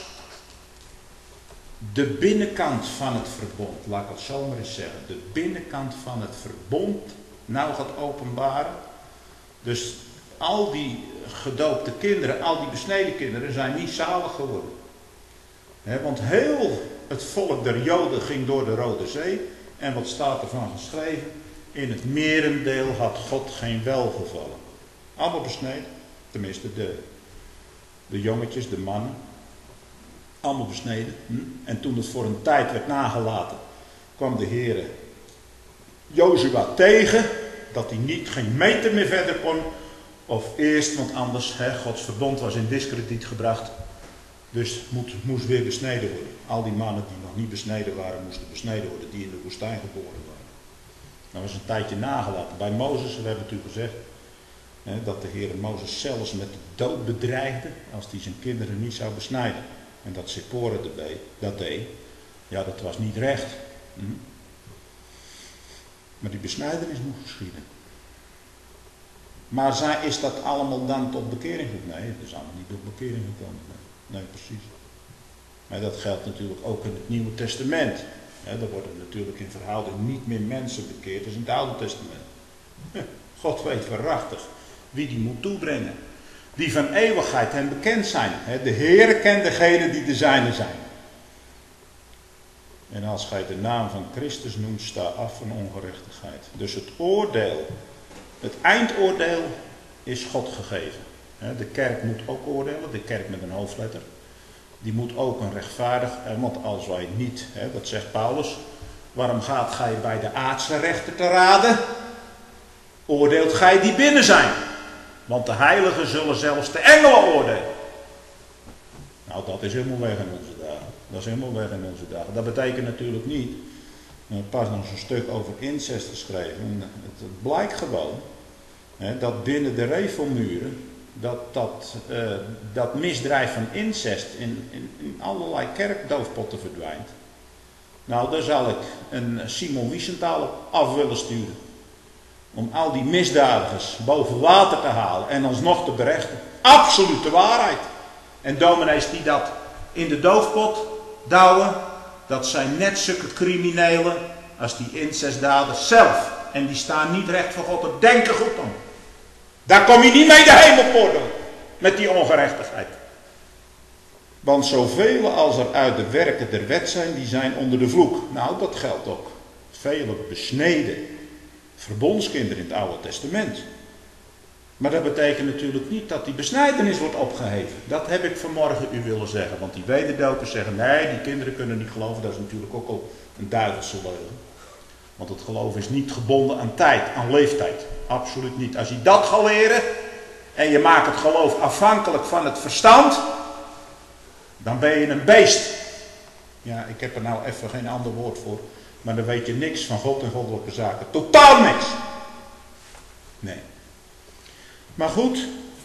de binnenkant van het verbond, laat ik het zo maar eens zeggen. De binnenkant van het verbond nou gaat openbaren. Dus al die gedoopte kinderen, al die besneden kinderen zijn niet zalig geworden. Want heel het volk der Joden ging door de Rode Zee. En wat staat ervan geschreven? In het merendeel had God geen welgevallen. Allemaal besneden. Tenminste de jongetjes, de mannen. Allemaal besneden. En toen het voor een tijd werd nagelaten, kwam de Heere Jozua tegen. Dat hij geen meter meer verder kon. Of eerst, want anders, Gods verbond was in diskrediet gebracht. Dus moest weer besneden worden. Al die mannen die nog niet besneden waren, moesten besneden worden, die in de woestijn geboren waren. Dat was een tijdje nagelaten. Bij Mozes, we hebben natuurlijk gezegd, dat de Heer Mozes zelfs met de dood bedreigde als hij zijn kinderen niet zou besnijden. En dat Zippora dat deed, ja, dat was niet recht. Maar die besnijdenis moet geschieden. Maar is dat allemaal dan tot bekering gekomen? Nee, dat is allemaal niet tot bekering gekomen. Nee, precies. Maar dat geldt natuurlijk ook in het Nieuwe Testament. Er worden natuurlijk in verhouding niet meer mensen bekeerd als in het Oude Testament. God weet waarachtig wie die moet toebrengen. Die van eeuwigheid hem bekend zijn. De Heere kent degenen die de zijne zijn. En als gij de naam van Christus noemt, sta af van ongerechtigheid. Dus het oordeel, het eindoordeel is God gegeven. De kerk moet ook oordelen, de kerk met een hoofdletter. Die moet ook een rechtvaardig, want als wij niet, dat zegt Paulus, waarom gaat gij bij de aardse rechter te raden? Oordeelt gij die binnen zijn. Want de heiligen zullen zelfs de engelen oordelen. Nou, dat is helemaal weg in onze dagen. Dat is helemaal weg in onze dagen. Dat betekent natuurlijk niet, pas nog een stuk over incest geschreven. Het blijkt gewoon dat binnen de revelmuren dat misdrijf van incest in allerlei kerkdoofpotten verdwijnt. Nou, daar zal ik een Simon Wiesenthal op af willen sturen. Om al die misdadigers boven water te halen en alsnog te berechten. Absolute waarheid. En dominees die dat in de doofpot douwen, dat zijn net zulke criminelen als die incestdaders zelf. En die staan niet recht voor God, dat denken goed om. Daar kom je niet mee de hemelpoort door, met die ongerechtigheid. Want zoveel als er uit de werken der wet zijn, die zijn onder de vloek. Nou, dat geldt ook. Vele besneden verbondskinderen in het Oude Testament. Maar dat betekent natuurlijk niet dat die besnijdenis wordt opgeheven. Dat heb ik vanmorgen u willen zeggen. Want die wederdopers zeggen, nee, die kinderen kunnen niet geloven. Dat is natuurlijk ook al een duivelse leugen. Want het geloof is niet gebonden aan tijd, aan leeftijd. Absoluut niet. Als je dat gaat leren en je maakt het geloof afhankelijk van het verstand, dan ben je een beest. Ja, ik heb er nou even geen ander woord voor. Maar dan weet je niks van God en goddelijke zaken. Totaal niks. Nee. Maar goed,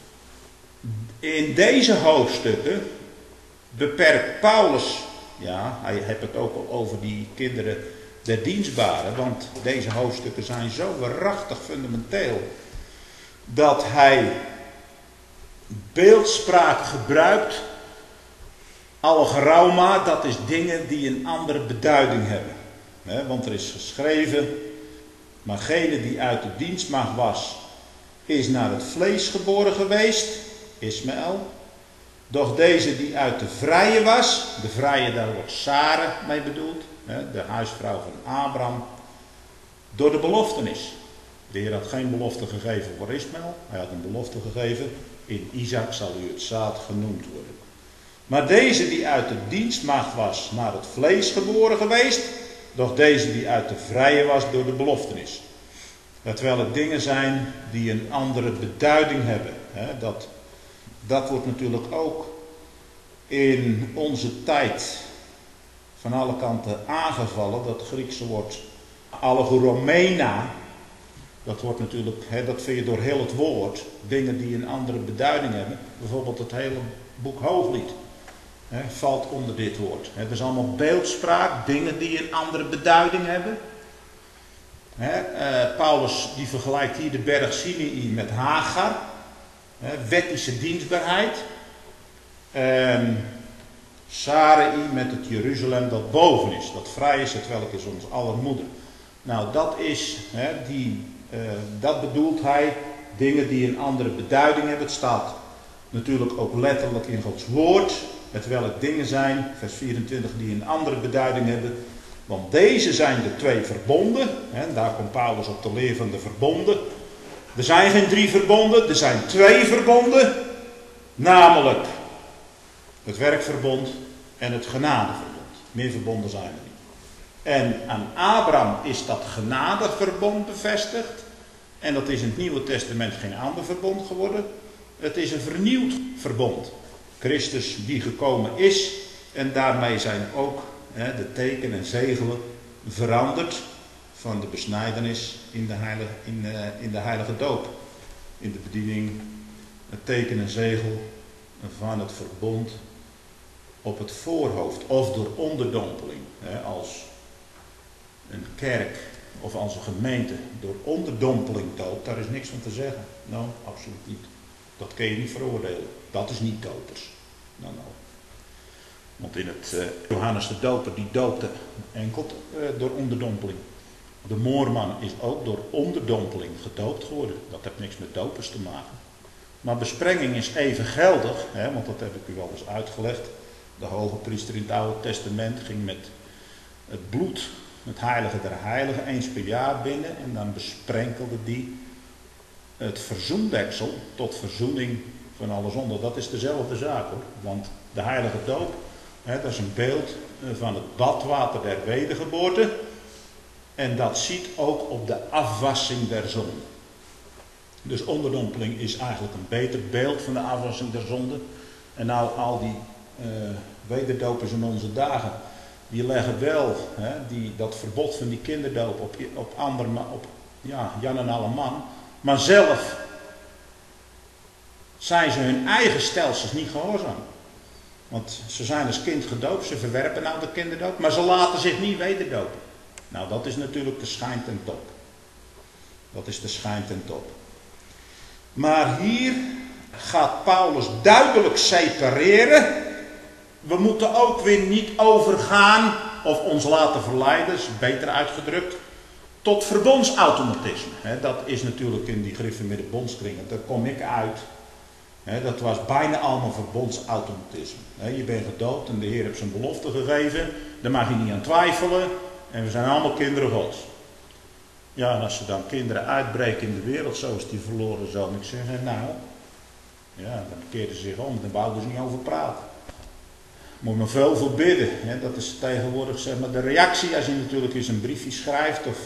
in deze hoofdstukken beperkt Paulus, ja, hij heeft het ook al over die kinderen der dienstbaren, want deze hoofdstukken zijn zo waarachtig fundamenteel, dat hij beeldspraak gebruikt, allegrauma, dat is dingen die een andere beduiding hebben. Want er is geschreven, maar gene die uit de dienstmaagd was, is naar het vlees geboren geweest, Ismaël. Doch deze die uit de vrije was, de vrije, daar wordt Sara mee bedoeld, de huisvrouw van Abraham, door de beloftenis. De Heer had geen belofte gegeven voor Ismaël, hij had een belofte gegeven, in Isaac zal u het zaad genoemd worden. Maar deze die uit de dienstmaagd was, naar het vlees geboren geweest, doch deze die uit de vrije was, door de beloftenis. Terwijl het dingen zijn die een andere beduiding hebben. Dat wordt natuurlijk ook in onze tijd van alle kanten aangevallen. Dat Griekse woord allegoromena. Dat wordt natuurlijk, dat vind je door heel het woord. Dingen die een andere beduiding hebben. Bijvoorbeeld het hele boek Hooglied. Valt onder dit woord. Het is allemaal beeldspraak. Dingen die een andere beduiding hebben. Paulus die vergelijkt hier de berg Sinai met Hagar. Wettische dienstbaarheid. Sarai met het Jeruzalem dat boven is. Dat vrij is, het welk is ons aller moeder. Nou, dat is, dat bedoelt hij. Dingen die een andere beduiding hebben. Het staat natuurlijk ook letterlijk in Gods woord. Het welk dingen zijn, vers 24, die een andere beduiding hebben. Want deze zijn de twee verbonden. En daar komt Paulus op de leer van de verbonden. Er zijn geen 3 verbonden, er zijn 2 verbonden. Namelijk het werkverbond en het genadeverbond. Meer verbonden zijn er niet. En aan Abraham is dat genadeverbond bevestigd. En dat is in het Nieuwe Testament geen ander verbond geworden. Het is een vernieuwd verbond. Christus die gekomen is en daarmee zijn ook de tekenen en zegelen veranderd van de besnijdenis in de heilige doop. In de bediening, het teken en zegel van het verbond op het voorhoofd of door onderdompeling. Als een kerk of als een gemeente door onderdompeling doopt, daar is niks van te zeggen. Nou, absoluut niet. Dat kun je niet veroordelen. Dat is niet dopers. Nou. Want in het Johannes de Doper, die doopte enkel door onderdompeling. De moorman is ook door onderdompeling gedoopt geworden. Dat heeft niks met dopers te maken. Maar besprenging is even geldig, want dat heb ik u wel eens uitgelegd. De hoge priester in het Oude Testament ging met het bloed, het heilige der heiligen, eens per jaar binnen. En dan besprenkelde die het verzoendeksel tot verzoening van alle zonden. Dat is dezelfde zaak hoor. Want de heilige doop, dat is een beeld van het badwater der wedergeboorte. En dat ziet ook op de afwassing der zonde. Dus onderdompeling is eigenlijk een beter beeld van de afwassing der zonde. En nou al die wederdopers in onze dagen, die leggen wel dat verbod van die kinderdoop op Jan en alle man. Maar zelf zijn ze hun eigen stelsels niet gehoorzaam. Want ze zijn als kind gedoopt, ze verwerpen nou de kinderdoop, maar ze laten zich niet wederdopen. Nou, dat is natuurlijk de schijn ten top. Dat is de schijn ten top. Maar hier gaat Paulus duidelijk separeren. We moeten ook weer niet overgaan of ons laten verleiden, is beter uitgedrukt, tot verbondsautomatisme. Dat is natuurlijk in die Griffenmiddenbondskringen, daar kom ik uit. Dat was bijna allemaal verbondsautomatisme. Je bent gedoopt en de Heer heeft zijn belofte gegeven, daar mag je niet aan twijfelen. En we zijn allemaal kinderen Gods. Ja, en als ze dan kinderen uitbreken in de wereld, zoals die verloren zoon, ik zeg, nou, ja, dan keerden ze zich om, dan wouden ze niet over praten. Moet maar veel voor bidden. Dat is tegenwoordig zeg maar de reactie als je natuurlijk eens een briefje schrijft of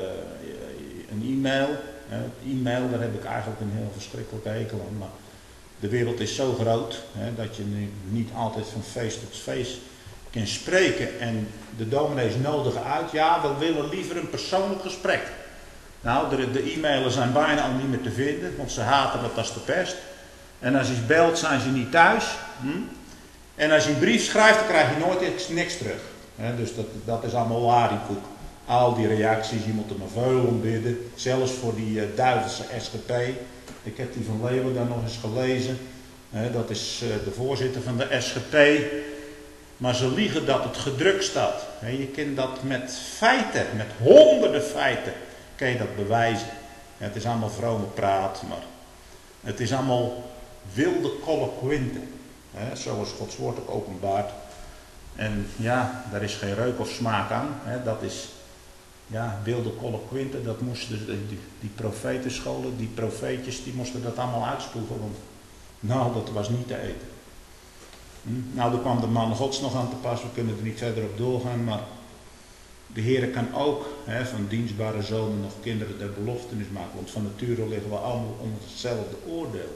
een e-mail. E-mail, daar heb ik eigenlijk een heel verschrikkelijke hekel aan. Maar de wereld is zo groot dat je nu niet altijd van feest tot feest kan spreken. En de dominees nodigen uit, ja, we willen liever een persoonlijk gesprek. Nou, de e-mailers zijn bijna al niet meer te vinden, want ze haten dat als de pest. En als je belt, zijn ze niet thuis. En als je een brief schrijft, dan krijg je nooit niks terug. Dus dat is allemaal lariekoek. Al die reacties, je moet er maar veel om bidden. Zelfs voor die duivelse SGP. Ik heb die van Leeuwen dan nog eens gelezen. Dat is de voorzitter van de SGP. Maar ze liegen dat het gedrukt staat. Je kunt dat met feiten, met honderden feiten, kan je dat bewijzen. Het is allemaal vrome praat, maar het is allemaal wilde colloquinten. Zoals Gods woord ook openbaart. En ja, daar is geen reuk of smaak aan. Dat is wilde colloquinten. Dat moesten die profetenscholen, die profeetjes, die moesten dat allemaal uitspoegen. Want nou, dat was niet te eten. Nou, er kwam de man Gods nog aan te pas. We kunnen er niet verder op doorgaan. Maar de Heer kan ook van dienstbare zonen nog kinderen der beloftenis maken. Want van nature liggen we allemaal onder hetzelfde oordeel.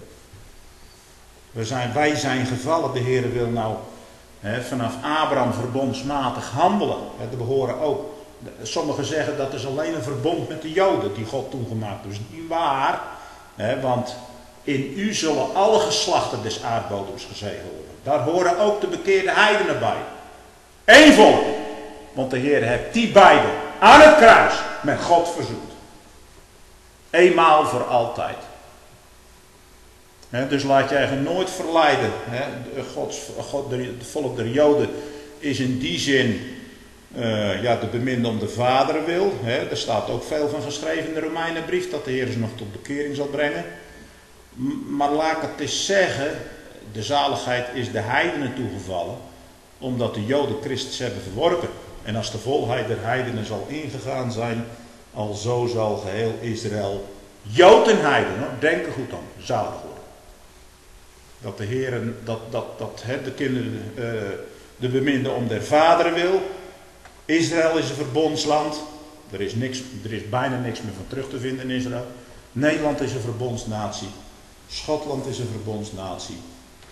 Wij zijn gevallen. De Heer wil nou vanaf Abraham verbondsmatig handelen. We behoren ook. Sommigen zeggen dat is alleen een verbond met de Joden die God toen gemaakt heeft. Dat is niet waar. Want in u zullen alle geslachten des aardbodems gezegend worden. Daar horen ook de bekeerde heidenen bij. Eén volk. Want de Heer heeft die beiden aan het kruis met God verzoend. Eenmaal voor altijd. Dus laat jij je nooit verleiden. Het volk der Joden is in die zin de beminde om de Vader wil. Er staat ook veel van geschreven in de Romeinenbrief dat de Heer ze nog tot bekering zal brengen. Maar laat ik het eens zeggen, de zaligheid is de heidenen toegevallen, omdat de Joden Christus hebben verworpen. En als de volheid der heidenen zal ingegaan zijn, alzo zal geheel Israël, Jood en heiden, denk er goed aan, zalig worden. Dat de Heer, de kinderen, de beminde om der Vader wil. Israël is een verbondsland. Er is bijna niks meer van terug te vinden in Israël. Nederland is een verbondsnatie. Schotland is een verbondsnatie.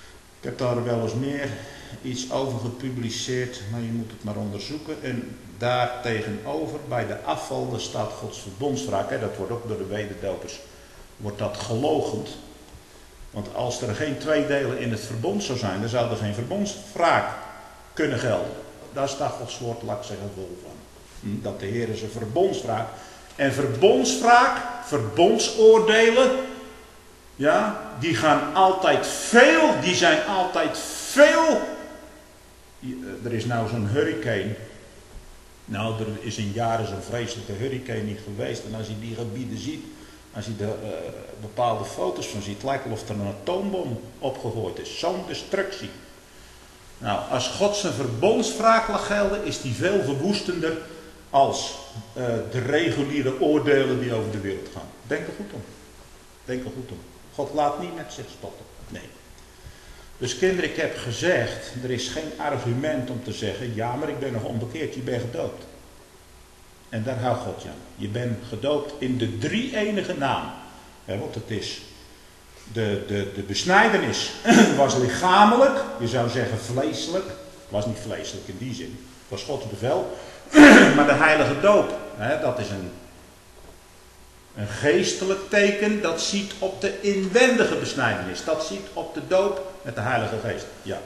Ik heb daar wel eens meer iets over gepubliceerd, maar je moet het maar onderzoeken. En daar tegenover, bij de afval, staat Gods verbondswraak. Dat wordt ook door de wederdopers, wordt dat geloochend. Want als er geen twee delen in het verbond zou zijn, dan zou er geen verbondswraak kunnen gelden. Daar staat Gods woord, laat ik zeggen, vol van. Dat de Heer is een verbondswraak. En verbondswraak, verbondsoordelen, ja, die gaan altijd veel, die zijn altijd veel. Er is nou zo'n hurricane. Nou, er is in jaren zo'n vreselijke hurricane niet geweest. En als je die gebieden ziet, als je er bepaalde foto's van ziet, lijkt het of er een atoombom opgegooid is. Zo'n destructie. Nou, als God zijn verbondswraak laat gelden, is die veel verwoestender als de reguliere oordelen die over de wereld gaan. Denk er goed om. Denk er goed om. God laat niet met zich spotten. Nee. Dus kinderen, ik heb gezegd, er is geen argument om te zeggen, ja, maar ik ben nog onbekeerd, je bent gedoopt. En daar houdt God je aan. Je bent gedoopt in de drie-enige naam. Want het is, de besnijdenis was lichamelijk, je zou zeggen vleeselijk. Was niet vleeselijk in die zin, het was Gods bevel. Maar de heilige doop, dat is een geestelijk teken, dat ziet op de inwendige besnijdenis. Dat ziet op de doop met de Heilige Geest. Ja.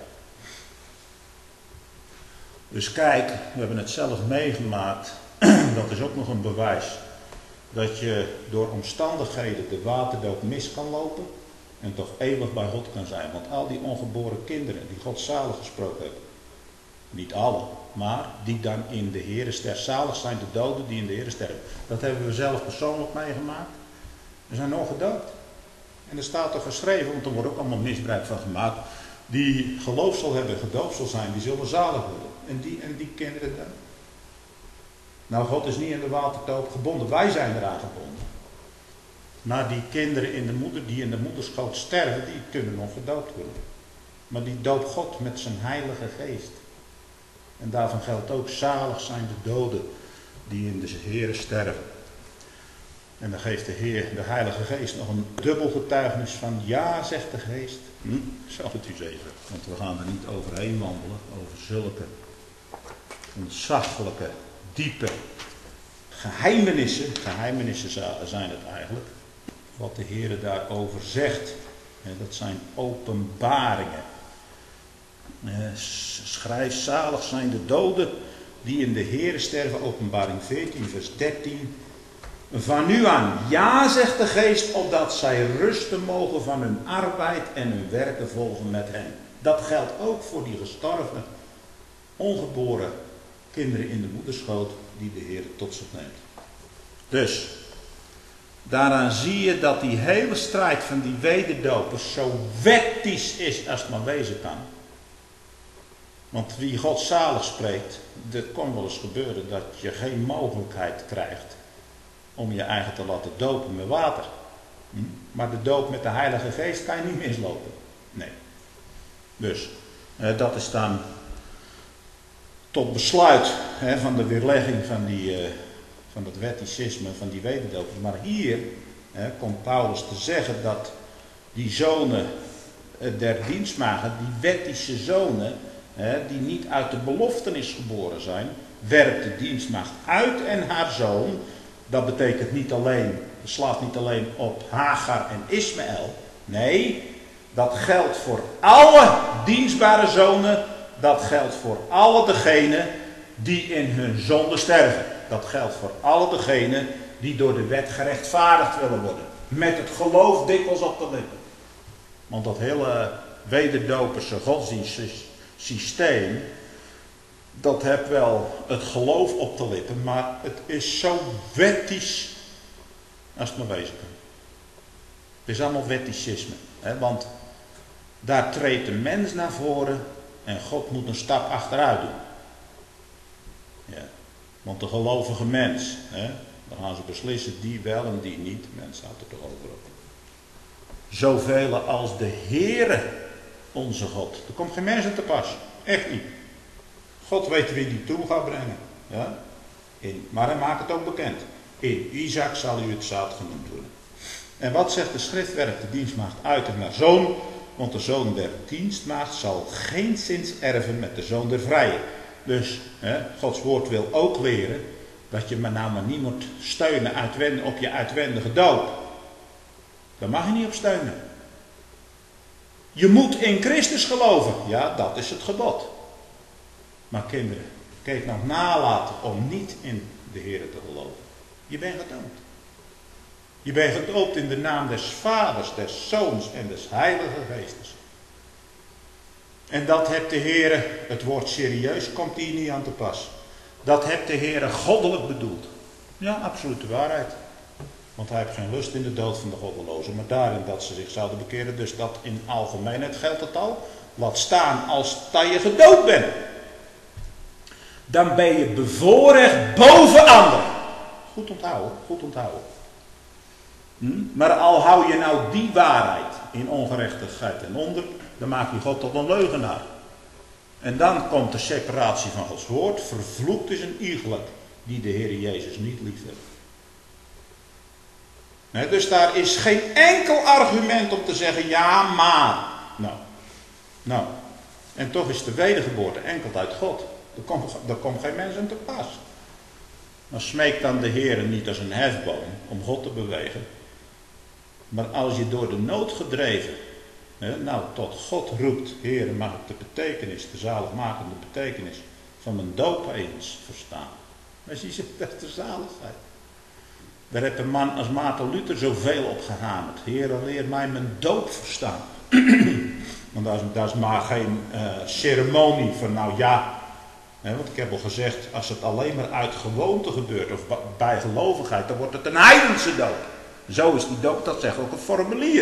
Dus kijk, we hebben het zelf meegemaakt. Dat is ook nog een bewijs. Dat je door omstandigheden de waterdoop mis kan lopen. En toch eeuwig bij God kan zijn. Want al die ongeboren kinderen die God zalig gesproken hebben. Niet alle, maar die dan in de Heere sterven. Zalig zijn de doden die in de Heere sterven. Dat hebben we zelf persoonlijk meegemaakt. We zijn nog gedoopt. En er staat er geschreven, want er wordt ook allemaal misbruik van gemaakt. Die geloof zal hebben, gedoopt zal zijn, die zullen zalig worden. En die kinderen dan? Nou, God is niet in de waterdoop gebonden. Wij zijn eraan gebonden. Maar die kinderen in de moeder, die in de moederschoot sterven, die kunnen nog gedoopt worden. Maar die doopt God met zijn heilige geest. En daarvan geldt ook, zalig zijn de doden die in de Heere sterven. En dan geeft de Heer, de Heilige Geest, nog een dubbel getuigenis van ja, zegt de Geest. Zal het u eens even, want we gaan er niet overheen wandelen, over zulke ontzaglijke, diepe geheimenissen zijn het eigenlijk, wat de Heer daarover zegt. Dat zijn openbaringen. Schrijf, zalig zijn de doden die in de Heere sterven, openbaring 14 vers 13. Van nu aan, ja, zegt de Geest, opdat zij rusten mogen van hun arbeid en hun werken volgen met hen. Dat geldt ook voor die gestorven, ongeboren kinderen in de moederschoot die de Heer tot zich neemt. Dus, daaraan zie je dat die hele strijd van die wederdopers zo wettisch is als het maar wezen kan. Want wie God zalig spreekt, het kan wel eens gebeuren dat je geen mogelijkheid krijgt om je eigen te laten dopen met water. Maar de doop met de Heilige Geest kan je niet mislopen. Nee. Dus, dat is dan tot besluit van de weerlegging van dat wetticisme, van die wederdopers. Maar hier komt Paulus te zeggen dat die zonen der dienstmaagden, die wettische zonen, die niet uit de beloftenis geboren zijn, werpt de dienstmaagd uit en haar zoon. Dat betekent niet alleen, slaat niet alleen op Hagar en Ismaël. Nee, dat geldt voor alle dienstbare zonen. Dat geldt voor alle degenen die in hun zonde sterven. Dat geldt voor alle degenen die door de wet gerechtvaardigd willen worden. Met het geloof dikwijls op de lippen. Want dat hele wederdoperse godsdienstsysteem, dat heeft wel het geloof op de lippen, maar het is zo wettisch als het maar wezen kan. Het is allemaal wetticisme. Want daar treedt de mens naar voren en God moet een stap achteruit doen. Ja. Want de gelovige mens, dan gaan ze beslissen die wel en die niet. Mens staat er toch over op. Zoveel als de Heere onze God. Er komt geen mens aan te pas. Echt niet. God weet wie die toe gaat brengen. Ja? Maar hij maakt het ook bekend. In Isaac zal u het zaad genoemd worden. En wat zegt de schrift? Werpt de dienstmaagd uit en naar zoon. want de zoon der dienstmaagd zal geenszins erven met de zoon der vrije. Dus Gods woord wil ook leren dat je maar niet moet steunen op je uitwendige doop. Daar mag je niet op steunen. Je moet in Christus geloven. Ja, dat is het gebod. Maar kinderen, kijk nou nalaten om niet in de Heer te geloven. Je bent gedoopt. Je bent gedoopt in de naam des Vaders, des Zoons en des Heilige Geestes. En dat hebt de Heer, het woord serieus komt hier niet aan te pas. Dat hebt de Heer goddelijk bedoeld. Ja, absolute waarheid. Want hij heeft geen lust in de dood van de goddelozen, maar daarin dat ze zich zouden bekeren. Dus dat in algemeenheid geldt het al. Laat staan als dat je gedoopt bent. Dan ben je bevoorrecht boven anderen. Goed onthouden, goed onthouden. Maar al hou je nou die waarheid in ongerechtigheid en onder, dan maak je God tot een leugenaar. En dan komt de separatie van Gods woord. Vervloekt is een iegelijk die de Heer Jezus niet lief heeft. Dus daar is geen enkel argument om te zeggen ja maar. Nou. En toch is de wedergeboorte enkel uit God. Er komt geen mens aan te pas. Maar smeek dan de Heer niet als een hefboom om God te bewegen. Maar als je door de nood gedreven, tot God roept, Heer, mag ik de betekenis, de zaligmakende betekenis van mijn doop eens verstaan. Dan zie je, dat is de zaligheid. Daar heeft een man als Maarten Luther zoveel op gehamerd. Heer, leer mij mijn doop verstaan. Want dat is maar geen ceremonie van want ik heb al gezegd, als het alleen maar uit gewoonte gebeurt of bijgelovigheid, dan wordt het een heidense doop. Zo is die doop, dat zegt ook een formulier.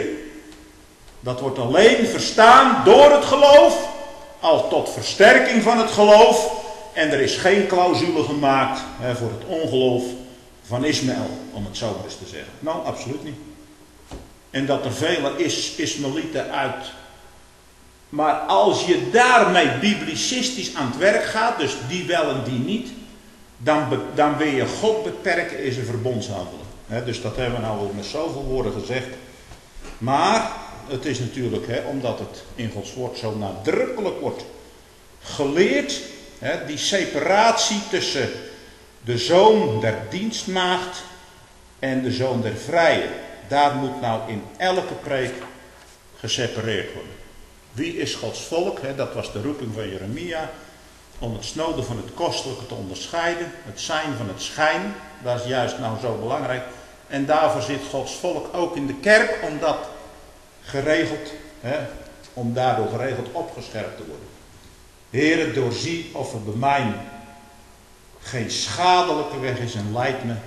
Dat wordt alleen verstaan door het geloof, als tot versterking van het geloof. En er is geen clausule gemaakt voor het ongeloof van Ismaël, om het zo maar eens te zeggen. Nou, absoluut niet. En dat er vele Ismaëlieten uit. Maar als je daarmee biblicistisch aan het werk gaat, dus die wel en die niet, dan wil je God beperken in zijn verbondshandelen. Dus dat hebben we nou al met zoveel woorden gezegd. Maar het is natuurlijk, omdat het in Gods woord zo nadrukkelijk wordt geleerd, die separatie tussen de zoon der dienstmaagd en de zoon der vrije. Daar moet nou in elke preek gesepareerd worden. Wie is Gods volk? Dat was de roeping van Jeremia. Om het snode van het kostelijke te onderscheiden. Het zijn van het schijn. Dat is juist nou zo belangrijk. En daarvoor zit Gods volk ook in de kerk. Om dat geregeld, om daardoor geregeld opgescherpt te worden. Heere, doorzie of er bij mij geen schadelijke weg is en leidt me.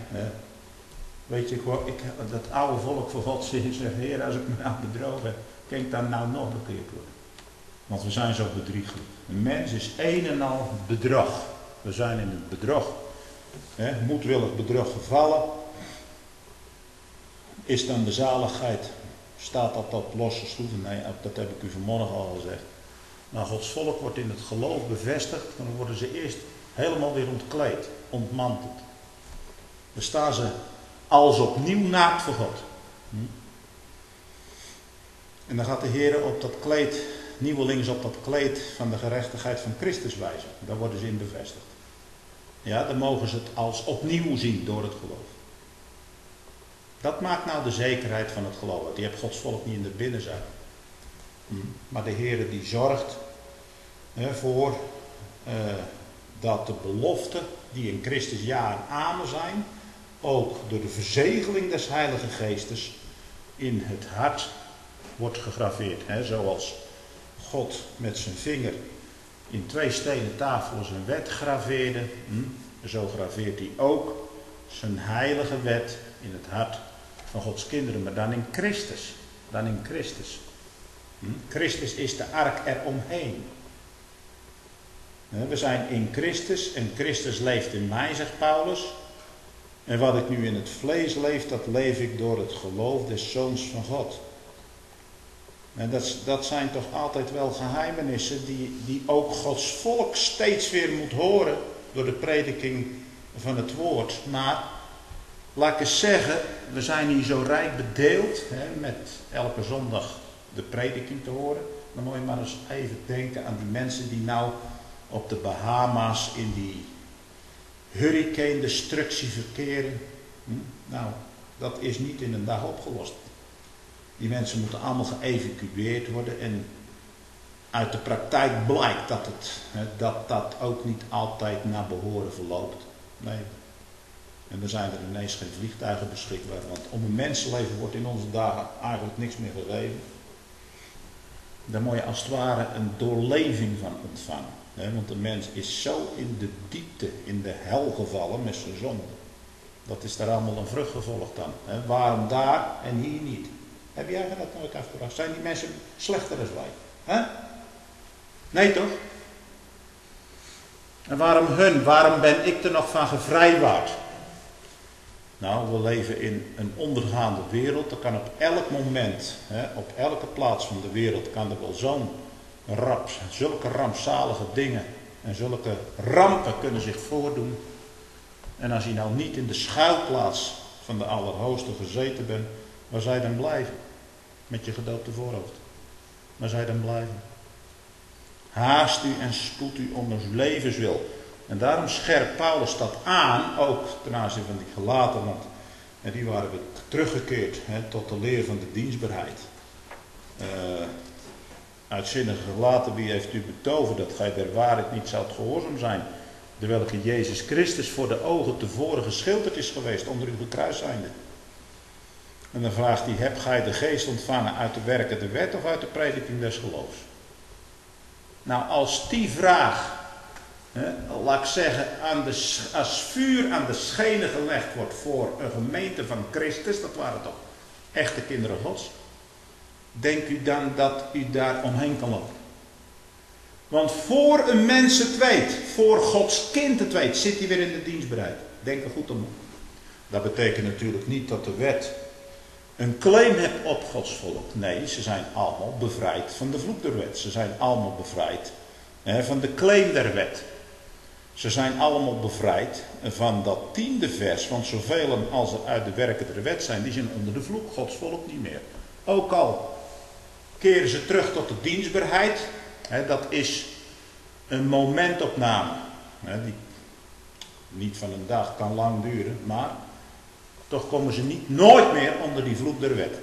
Weet je, dat oude volk voor God zegt, Heer, als ik me nou bedrogen heb, kan ik dan nou nog bekeerd worden? Want we zijn zo bedrieglijk. Een mens is een en al bedrog. We zijn in het bedrog. Moedwillig bedrog gevallen. Is dan de zaligheid, staat dat op losse schroeven? Nee, dat heb ik u vanmorgen al gezegd. Nou, Gods volk wordt in het geloof bevestigd. Dan worden ze eerst helemaal weer ontkleed, ontmanteld. Dan staan ze als opnieuw naakt voor God. En dan gaat de Heer op dat kleed, nieuwelings op dat kleed van de gerechtigheid van Christus wijzen. Daar worden ze in bevestigd. Ja, dan mogen ze het als opnieuw zien door het geloof. Dat maakt nou de zekerheid van het geloof. Die hebt Gods volk niet in de binnenzak. Maar de Heer die zorgt voor dat de beloften die in Christus ja en amen zijn, ook door de verzegeling des Heilige Geestes in het hart wordt gegraveerd. Zoals God met zijn vinger in 2 stenen tafels zijn wet graveerde, zo graveert hij ook zijn heilige wet in het hart van Gods kinderen, maar dan in Christus. Dan in Christus. Christus is de ark eromheen. We zijn in Christus en Christus leeft in mij, zegt Paulus. En wat ik nu in het vlees leef, dat leef ik door het geloof des Zoons van God. En dat zijn toch altijd wel geheimenissen die ook Gods volk steeds weer moet horen door de prediking van het woord. Maar laat ik eens zeggen, we zijn hier zo rijk bedeeld met elke zondag de prediking te horen. Dan moet je maar eens even denken aan die mensen die nou op de Bahama's in die hurricane-destructie verkeren. Nou, dat is niet in een dag opgelost. Die mensen moeten allemaal geëvacueerd worden en uit de praktijk blijkt dat ook niet altijd naar behoren verloopt. Nee. En dan zijn er ineens geen vliegtuigen beschikbaar, want om een mensenleven wordt in onze dagen eigenlijk niks meer gegeven. Daar moet je als het ware een doorleving van ontvangen. Want de mens is zo in de diepte, in de hel gevallen met zijn zonde. Dat is daar allemaal een vruchtgevolg dan. Waarom daar en hier niet? Heb jij dat nooit afgevraagd? Zijn die mensen slechter dan wij? Nee toch? En waarom hun? Waarom ben ik er nog van gevrijwaard? Nou, we leven in een ondergaande wereld. Er kan op elk moment, op elke plaats van de wereld, kan er wel zulke rampzalige dingen en zulke rampen kunnen zich voordoen. En als je nou niet in de schuilplaats van de Allerhoogste gezeten bent, waar zou je dan blijven? Met je gedoopte voorhoofd. Waar zou je dan blijven? Haast u en spoed u om uw levenswil. En daarom scherpt Paulus dat aan, ook ten aanzien van die gelaten, want die waren weer teruggekeerd tot de leer van de dienstbaarheid. Uitzinnige gelaten, wie heeft u betoverd dat gij der waarheid niet zoudt gehoorzaam zijn, de welke Jezus Christus voor de ogen tevoren geschilderd is geweest onder uw gekruis zijnde. En dan vraagt hij, hebt gij de geest ontvangen uit de werken der wet of uit de prediking des geloofs? Nou, als die vraag, laat ik zeggen, als vuur aan de schenen gelegd wordt voor een gemeente van Christus, dat waren toch echte kinderen Gods, denkt u dan dat u daar omheen kan lopen? Want voor een mens het weet, voor Gods kind het weet, zit hij weer in de dienstbaarheid. Denk er goed om. Dat betekent natuurlijk niet dat de wet een claim heeft op Gods volk. Nee, ze zijn allemaal bevrijd van de vloek der wet. Ze zijn allemaal bevrijd van de claim der wet. Ze zijn allemaal bevrijd van dat 10e vers. Want zoveel als er uit de werken der wet zijn, die zijn onder de vloek. Gods volk niet meer. Ook al keren ze terug tot de dienstbaarheid. Dat is een momentopname. Die niet van een dag kan lang duren. Maar toch komen ze nooit meer onder die vloek der wet.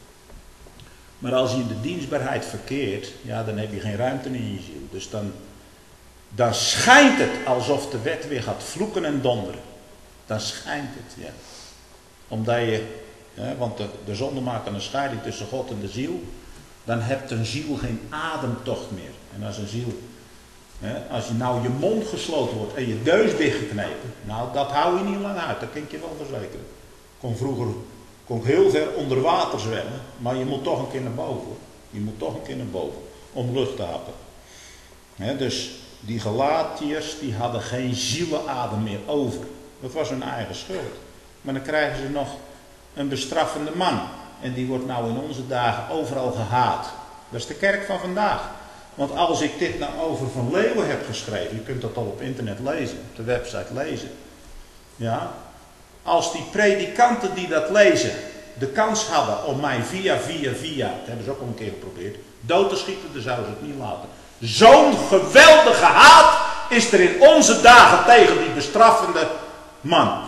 Maar als je in de dienstbaarheid verkeert, ja, dan heb je geen ruimte in je ziel. Dus dan schijnt het alsof de wet weer gaat vloeken en donderen. Dan schijnt het, ja. Omdat je, want de zonde maakt een scheiding tussen God en de ziel. Dan hebt een ziel geen ademtocht meer. En als een ziel, als je nou je mond gesloten wordt en je neus dichtgeknepen, nou dat hou je niet lang uit, dat kan ik je wel verzekeren. Vroeger kon ik heel ver onder water zwemmen, maar je moet toch een keer naar boven. Je moet toch een keer naar boven om lucht te happen. Dus die Galatiërs die hadden geen zielenadem meer over. Dat was hun eigen schuld. Maar dan krijgen ze nog een bestraffende man. En die wordt nou in onze dagen overal gehaat. Dat is de kerk van vandaag. Want als ik dit nou over Van Leeuwen heb geschreven, je kunt dat al op internet lezen, op de website lezen. Ja. Als die predikanten die dat lezen de kans hadden om mij via, dat hebben ze ook al een keer geprobeerd, dood te schieten, dan zouden ze het niet laten. Zo'n geweldige haat is er in onze dagen tegen die bestraffende man.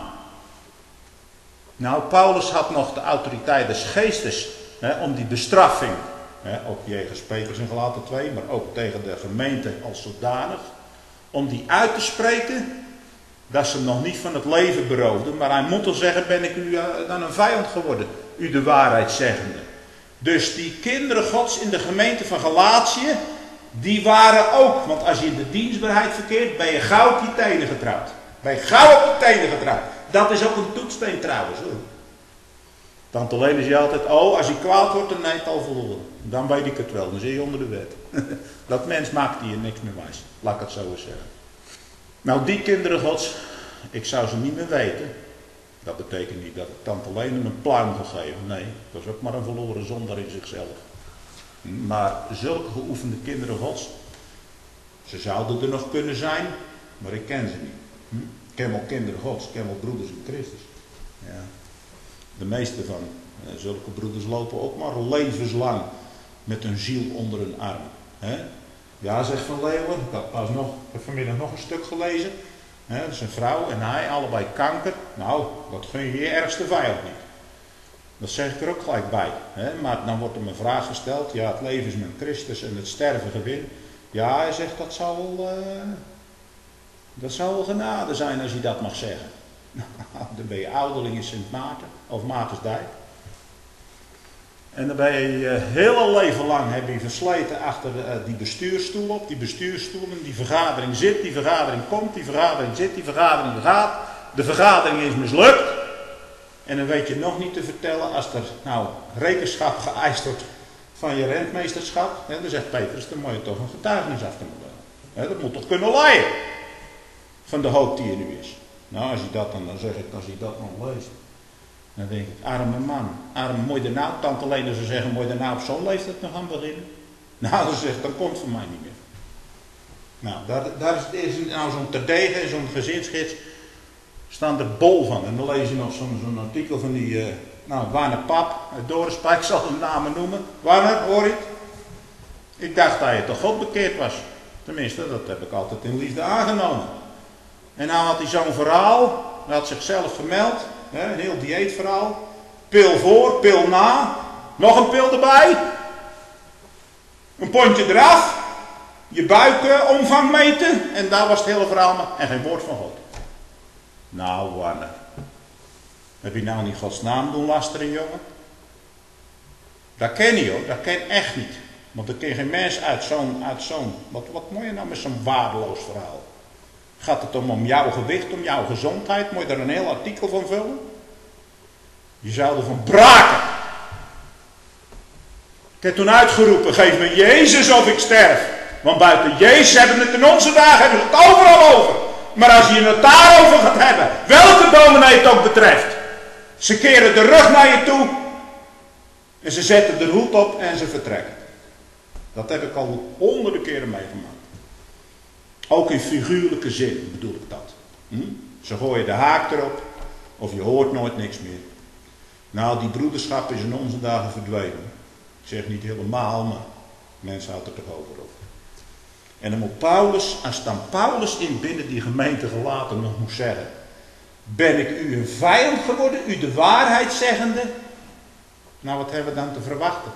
Nou, Paulus had nog de autoriteit des geestes om die bestraffing, ook jegens Petrus in Galaten 2, maar ook tegen de gemeente als zodanig, om die uit te spreken, dat ze hem nog niet van het leven beroofden, maar hij moet toch zeggen, ben ik u dan een vijand geworden, u de waarheid zeggende. Dus die kinderen Gods in de gemeente van Galatië, die waren ook, want als je in de dienstbaarheid verkeert, ben je gauw op je tenen getrouwd. Ben je gauw op je tenen getrouwd. Dat is ook een toetssteen trouwens hoor. Tante Leen is je altijd, als je kwaad wordt, dan neemt het al verloren. Dan weet ik het wel, dan zit je onder de wet. Dat mens maakt hier niks meer wijs. Laat ik het zo eens zeggen. Nou, die kinderen Gods, ik zou ze niet meer weten. Dat betekent niet dat ik Tante Leen een pluim gegeven. Nee, dat is ook maar een verloren zondaar in zichzelf. Maar zulke geoefende kinderen Gods, ze zouden er nog kunnen zijn, maar ik ken ze niet. Ik ken wel kinderen Gods, ik ken wel broeders in Christus. Ja. De meeste van zulke broeders lopen ook maar levenslang met een ziel onder een arm. Hè? Ja, zegt Van Leeuwen, ik heb vanmiddag nog een stuk gelezen. Hè? Dat is een vrouw en hij, allebei kanker. Nou, dat gun je je ergste vijand niet. Dat zeg ik er ook gelijk bij. Hè? Maar dan wordt er een vraag gesteld. Ja, het leven is met Christus en het sterven gewin. Ja, hij zegt dat zou wel genade zijn als je dat mag zeggen. Dan ben je ouderling in Sint Maarten of Maartensdijk. En dan ben je heel leven lang heb je versleten achter die bestuursstoel op. Die bestuursstoelen, die vergadering zit, die vergadering komt, die vergadering zit, die vergadering gaat. De vergadering is mislukt. En dan weet je nog niet te vertellen als er nou rekenschap geëist wordt van je rentmeesterschap. Hè, dan zegt Petrus, dan moet je toch een getuigenis af te moeten. Hè, dat moet toch kunnen leiden van de hoop die er nu is. Nou, als je dat dan zeg ik, als je dat nog leest. Dan denk ik, arme man, moet je er nou, tante Lena zou zeggen, moet je er nou op zo'n leeftijd nog aan beginnen? Nou, dan zegt, dan komt het voor mij niet meer. Nou, daar is nou zo'n terdege, zo'n gezinsgids, staan er bol van. En dan lees je nog zo'n artikel van die, Warner Pap uit Dorenspa, ik zal de namen noemen. Warner, hoor je het? Ik dacht dat je toch God bekeerd was. Tenminste, dat heb ik altijd in liefde aangenomen. En nou had hij zo'n verhaal, hij had zichzelf gemeld, een heel dieetverhaal. Pil voor, pil na, nog een pil erbij. Een pondje eraf, je buikomvang meten en daar was het hele verhaal maar, en geen woord van God. Nou, Warner, heb je nou niet Gods naam doen lasteren, jongen? Dat ken je hoor, dat ken echt niet. Want er ken geen mens uit zo'n, wat moet je nou met zo'n waardeloos verhaal? Gaat het om jouw gewicht, om jouw gezondheid? Moet je daar een heel artikel van vullen? Je zou ervan braken. Ik heb toen uitgeroepen, geef me Jezus of ik sterf. Want buiten Jezus hebben we het in onze dagen, hebben ze het overal over. Maar als je het daarover gaat hebben, welke dominee het ook betreft. Ze keren de rug naar je toe. En ze zetten de hoed op en ze vertrekken. Dat heb ik al honderden keren meegemaakt. Ook in figuurlijke zin bedoel ik dat. Ze gooien de haak erop. Of je hoort nooit niks meer. Nou, die broederschap is in onze dagen verdwenen. Ik zeg niet helemaal, maar mensen houden er toch over op. En dan moet Paulus, als dan Paulus in binnen die gemeente gelaten nog moet zeggen. Ben ik u een vijand geworden, u de waarheid zeggende? Nou, wat hebben we dan te verwachten?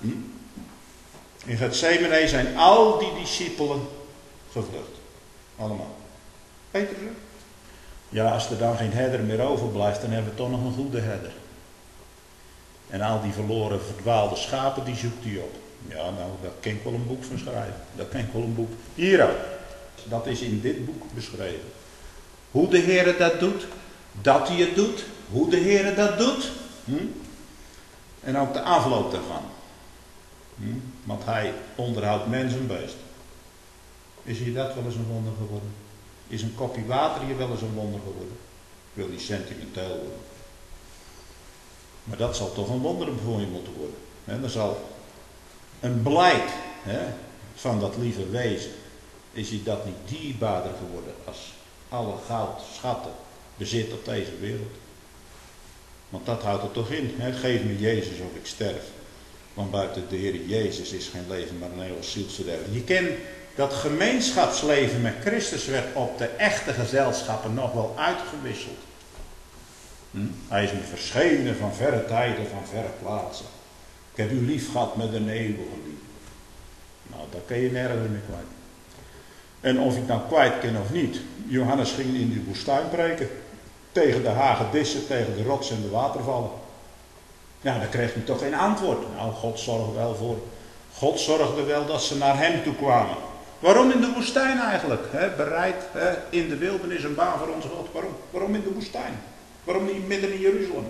In Gethsemane zijn al die discipelen gevlucht. Allemaal. Petrus? Ja, als er dan geen herder meer overblijft, dan hebben we toch nog een goede herder. En al die verloren, verdwaalde schapen, die zoekt hij op. Ja, nou, daar kan ik wel een boek van schrijven. Daar kan ik wel een boek. Hier ook. Dat is in dit boek beschreven. Hoe de Heer dat doet. Dat hij het doet. Hoe de Heer dat doet. En ook de afloop daarvan. Want hij onderhoudt mens en beest. Is je dat wel eens een wonder geworden? Is een kopje water hier wel eens een wonder geworden? Ik wil niet sentimenteel worden. Maar dat zal toch een wonder voor je moeten worden. Er zal een blijk van dat lieve wezen. Is je dat niet dierbaarder geworden als alle goud, schatten, bezit op deze wereld? Want dat houdt er toch in. Geef me Jezus of ik sterf. Want buiten de Heer Jezus is geen leven, maar een hele zielsverderf. Je kent dat gemeenschapsleven met Christus werd op de echte gezelschappen nog wel uitgewisseld. Hij is me verschenen van verre tijden, van verre plaatsen. Ik heb u lief gehad met een eeuwige liefde. Nou, daar kun je nergens meer kwijt. En of je het nou kwijt kan of niet. Johannes ging in die woestijn preken. Tegen de hagedissen, tegen de rots en de watervallen. Ja, dan kreeg hij toch geen antwoord. Nou, God zorgde wel dat ze naar hem toe kwamen. Waarom in de woestijn eigenlijk? Bereid in de wildernis een baan voor onze God. Waarom in de woestijn? Waarom niet midden in Jeruzalem?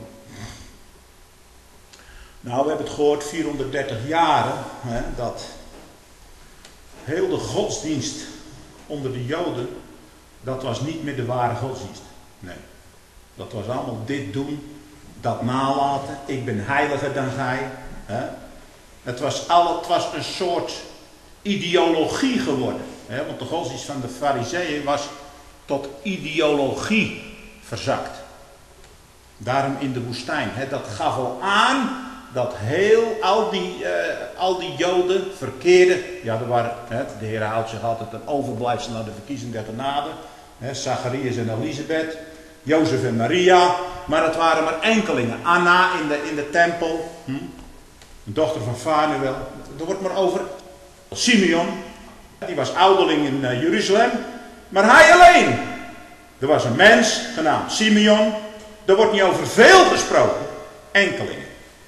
Nou, we hebben het gehoord 430 jaren. Dat heel de godsdienst onder de Joden. Dat was niet meer de ware godsdienst. Nee. Dat was allemaal dit doen. Dat nalaten. Ik ben heiliger dan gij. Het was een soort ideologie geworden. Want de godsdienst van de Farizeeën was tot ideologie verzakt. Daarom in de woestijn. Dat gaf al aan dat al die Joden verkeerden. Ja, de Heer houdt zich altijd een overblijfsel naar de verkiezing der genade. Zacharias en Elisabeth, Jozef en Maria. Maar het waren maar enkelingen. Anna in de tempel, de dochter van Fanuel. Er wordt maar over Simeon, die was ouderling in Jeruzalem. Maar hij alleen. Er was een mens genaamd Simeon. Er wordt niet over veel gesproken. Enkelingen.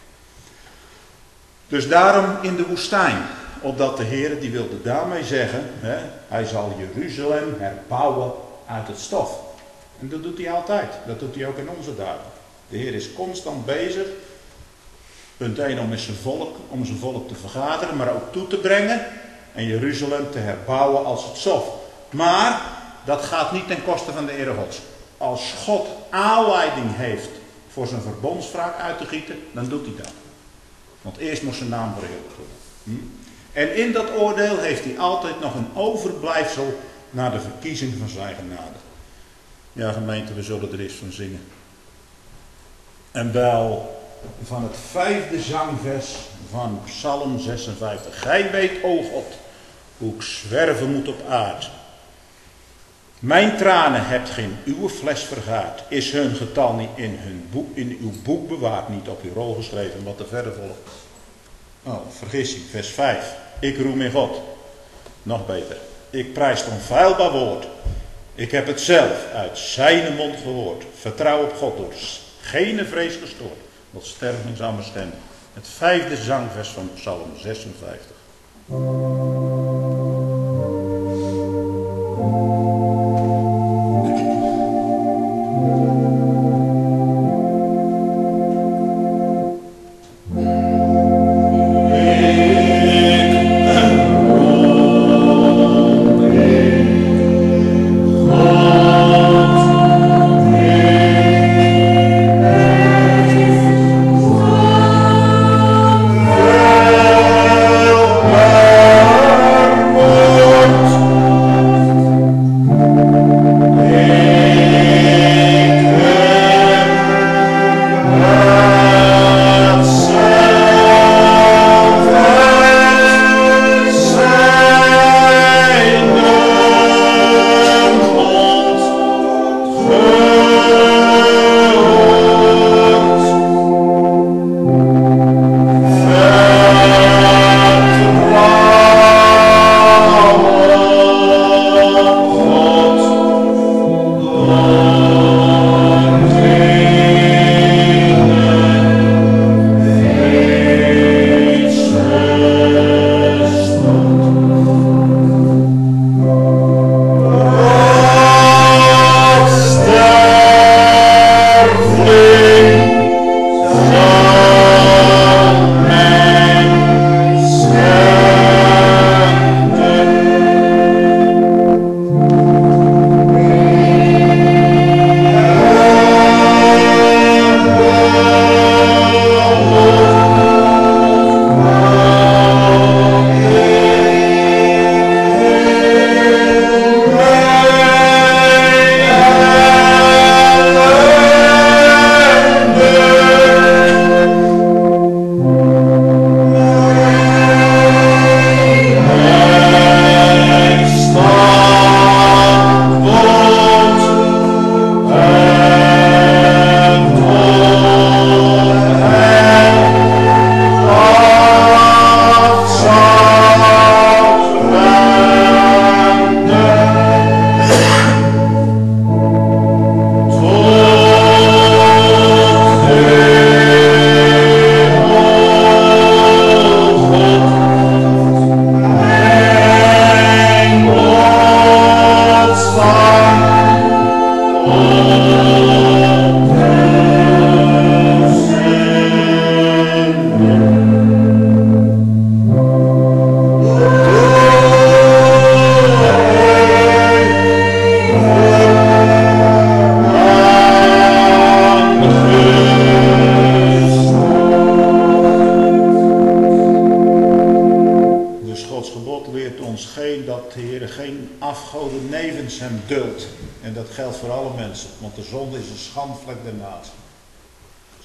Dus daarom in de woestijn. Opdat de Heer, die wilde daarmee zeggen. Hij zal Jeruzalem herbouwen uit het stof. En dat doet hij altijd. Dat doet hij ook in onze dagen. De Heer is constant bezig. Punt 1 om zijn volk te vergaderen. Maar ook toe te brengen. En Jeruzalem te herbouwen als het stof. Maar dat gaat niet ten koste van de ere Gods. Als God aanleiding heeft voor zijn verbondswraak uit te gieten, dan doet hij dat. Want eerst moest zijn naam verheerlijkt worden. En in dat oordeel heeft hij altijd nog een overblijfsel naar de verkiezing van zijn genade. Ja, gemeente, we zullen er eens van zingen. En wel van het 5e zangvers van Psalm 56. Gij weet, o God, hoe ik zwerven moet op aard. Mijn tranen hebt geen uw fles vergaard. Is hun getal niet in uw boek bewaard, niet op uw rol geschreven, wat er verder volgt. Oh, vergissing, vers 5. Ik roem in God. Nog beter. Ik prijs het onfeilbaar woord. Ik heb het zelf uit zijn mond gehoord. Vertrouw op God door geen vrees gestoord. Wat sterven zou me stemmen. Het 5e zangvers van Psalm 56.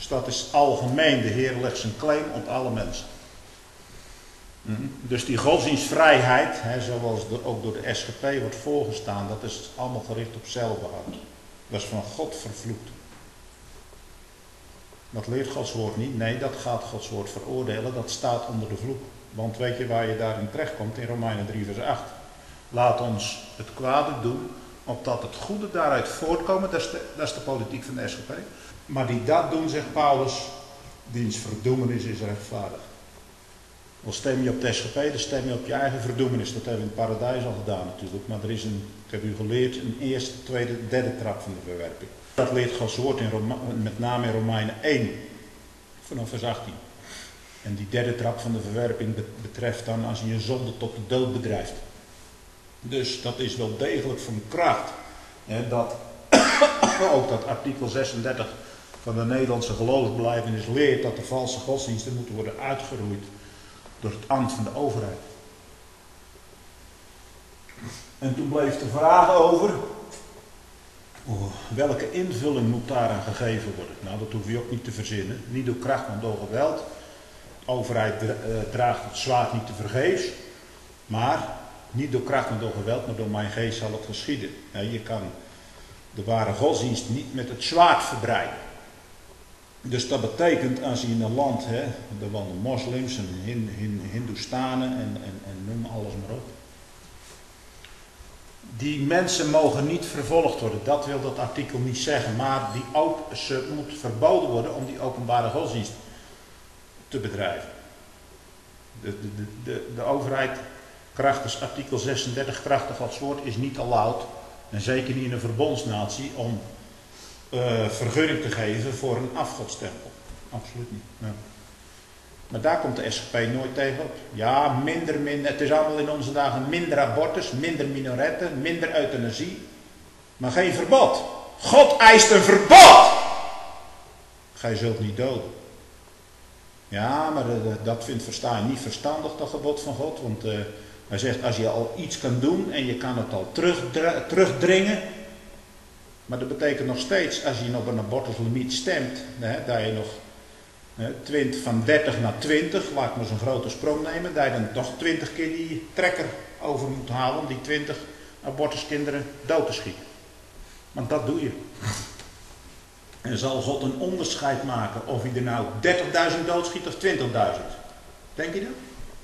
Dus dat is algemeen. De Heer legt zijn claim op alle mensen. Dus die godsdienstvrijheid, zoals ook door de SGP wordt voorgestaan, dat is allemaal gericht op zelfbehoud. Dat is van God vervloekt. Dat leert Gods woord niet. Nee, dat gaat Gods woord veroordelen. Dat staat onder de vloek. Want weet je waar je daarin terechtkomt? In Romeinen 3 vers 8. Laat ons het kwade doen, opdat het goede daaruit voortkomen. Dat is de politiek van de SGP. Maar die dat doen, zegt Paulus, diens verdoemenis is rechtvaardig. Al stem je op de SGP, dan stem je op je eigen verdoemenis. Dat hebben we in het paradijs al gedaan natuurlijk. Maar er is ik heb u geleerd, een eerste, tweede, derde trap van de verwerping. Dat leert Gods woord met name in Romeinen 1, vanaf vers 18. En die derde trap van de verwerping betreft dan als je je zonde tot de dood bedrijft. Dus dat is wel degelijk van kracht. Hè, dat ook dat artikel 36 van de Nederlandse geloofsbelijdenis leert dat de valse godsdiensten moeten worden uitgeroeid door het ambt van de overheid. En toen bleef de vraag over, welke invulling moet daaraan gegeven worden? Nou, dat hoef je ook niet te verzinnen. Niet door kracht, maar door geweld. De overheid draagt het zwaard niet te vergeefs. Maar niet door kracht en door geweld, maar door mijn geest zal het geschieden. Je kan de ware godsdienst niet met het zwaard verbreiden. Dus dat betekent, als je in een land, er wonen moslims en hindoestanen en noem alles maar op. Die mensen mogen niet vervolgd worden, dat wil dat artikel niet zeggen. Maar ze moet verboden worden om die openbare godsdienst te bedrijven. De overheid, krachtens artikel 36, krachtig als woord, is niet allowed, en zeker niet in een verbondsnatie, om vergunning te geven voor een afgodstempel. Absoluut niet. Ja. Maar daar komt de SGP nooit tegen op. Ja, minder, het is allemaal in onze dagen minder abortus, minder minaretten, minder euthanasie. Maar geen verbod. God eist een verbod! Gij zult niet doden. Ja, maar dat versta je niet verstandig, dat gebod van God. Want hij zegt, als je al iets kan doen en je kan het al terugdringen. Maar dat betekent nog steeds, als je op een abortuslimiet stemt, dat je nog van 30 naar 20, laat ik maar zo'n grote sprong nemen, dat je dan toch 20 keer die trekker over moet halen om die 20 abortuskinderen dood te schieten. Want dat doe je. En zal God een onderscheid maken of hij er nou 30.000 doodschiet of 20.000? Denk je dat?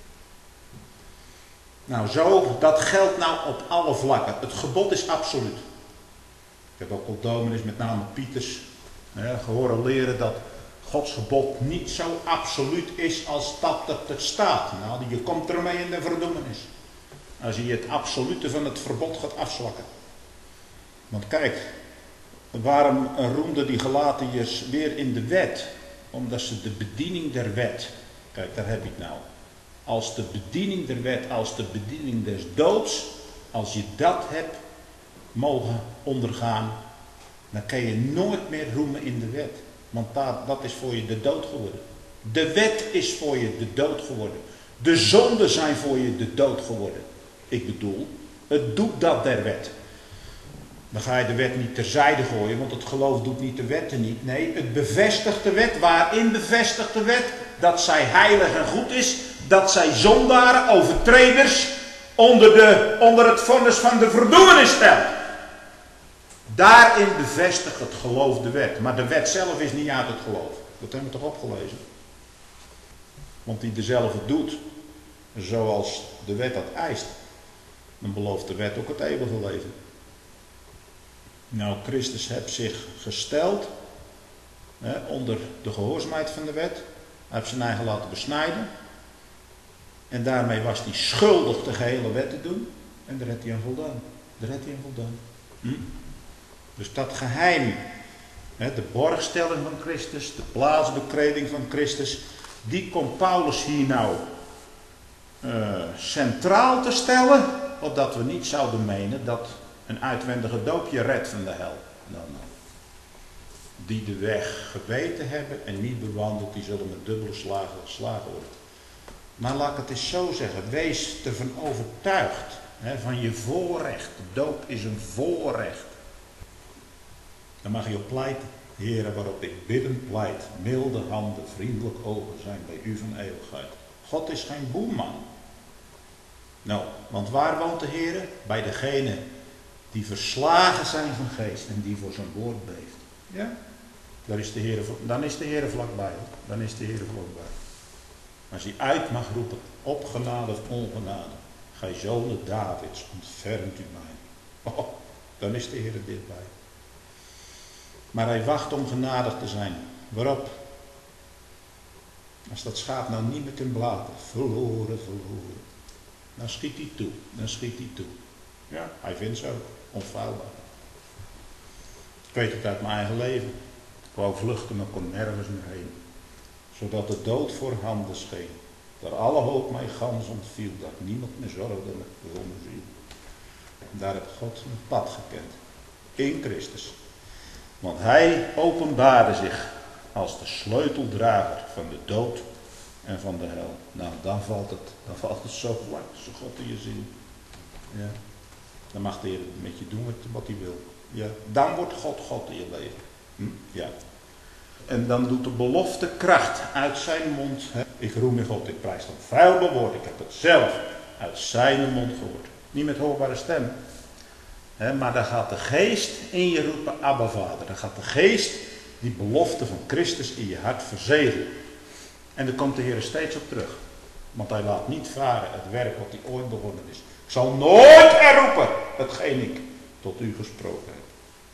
Nou dat geldt nou op alle vlakken. Het gebod is absoluut. Ik heb ook al dominees, met name Pieters, gehoord leren dat Gods gebod niet zo absoluut is als dat het staat. Nou, je komt ermee in de verdoemenis. Als je het absolute van het verbod gaat afzwakken. Want kijk, waarom roemden die Galatiërs weer in de wet? Omdat ze de bediening der wet, kijk daar heb ik het nou. Als de bediening der wet, als de bediening des doods, als je dat hebt mogen ondergaan, dan kan je nooit meer roemen in de wet. Want dat is voor je de dood geworden. De wet is voor je de dood geworden. De zonden zijn voor je de dood geworden. Ik bedoel, het doet dat der wet. Dan ga je de wet niet terzijde gooien, want het geloof doet niet de wetten niet. Nee, het bevestigt de wet. Waarin bevestigt de wet? Dat zij heilig en goed is. Dat zij zondaren, overtreders, onder het vonnis van de verdoemenis stelt. Daarin bevestigt het geloof de wet. Maar de wet zelf is niet uit het geloof. Dat hebben we toch opgelezen? Want die dezelfde doet, zoals de wet dat eist, dan belooft de wet ook het eeuwige leven. Nou, Christus heeft zich gesteld onder de gehoorzaamheid van de wet. Hij heeft zijn eigen laten besnijden. En daarmee was hij schuldig de gehele wet te doen. En daar heeft hij aan voldaan. Dus dat geheim, de borgstelling van Christus, de plaatsbekleding van Christus, die komt Paulus hier nou centraal te stellen, opdat we niet zouden menen dat een uitwendige doop je redt van de hel. Nou. Die de weg geweten hebben en niet bewandeld, die zullen met dubbele slagen geslagen worden. Maar laat ik het eens zo zeggen, wees ervan overtuigd van je voorrecht. De doop is een voorrecht. Daar mag je op pleiten. Heere, waarop ik biddend pleit, milde handen, vriendelijk ogen zijn bij u van eeuwigheid. God is geen boeman. Nou, want waar woont de Heere? Bij degene die verslagen zijn van geest en die voor zijn woord beeft. Ja? Dan is de Heere vlakbij. Dan is de Heere vlakbij. Als hij uit mag roepen, op genade of ongenade, gij zonen Davids, ontfermt u mij. Oh, dan is de Heere dichtbij. Maar hij wacht om genadig te zijn. Waarop? Als dat schaap nou niet meer kan blaten, verloren. Dan schiet hij toe. Ja, hij vindt zo, onfeilbaar. Ik weet het uit mijn eigen leven. Ik wou vluchten, maar kon nergens meer heen. Zodat de dood voor handen scheen. Dat alle hoop mij gans ontviel, dat niemand meer zorgde voor mijn ziel. Daar heeft God een pad gekend. In Christus. Want hij openbaarde zich als de sleuteldrager van de dood en van de hel. Nou, dan valt het zo vlak, zo God in je ziel. Ja. Dan mag de Heer met je doen wat hij wil. Ja. Dan wordt God in je leven. Ja. En dan doet de belofte kracht uit zijn mond. Ik roem in God, ik prijs hem vuil bewoord. Ik heb het zelf uit zijn mond gehoord. Niet met hoorbare stem. Maar dan gaat de geest in je roepen, Abba Vader. Dan gaat de geest die belofte van Christus in je hart verzegelen. En daar komt de Heer steeds op terug. Want hij laat niet varen het werk wat hij ooit begonnen is. Ik zal nooit herroepen hetgeen ik tot u gesproken heb.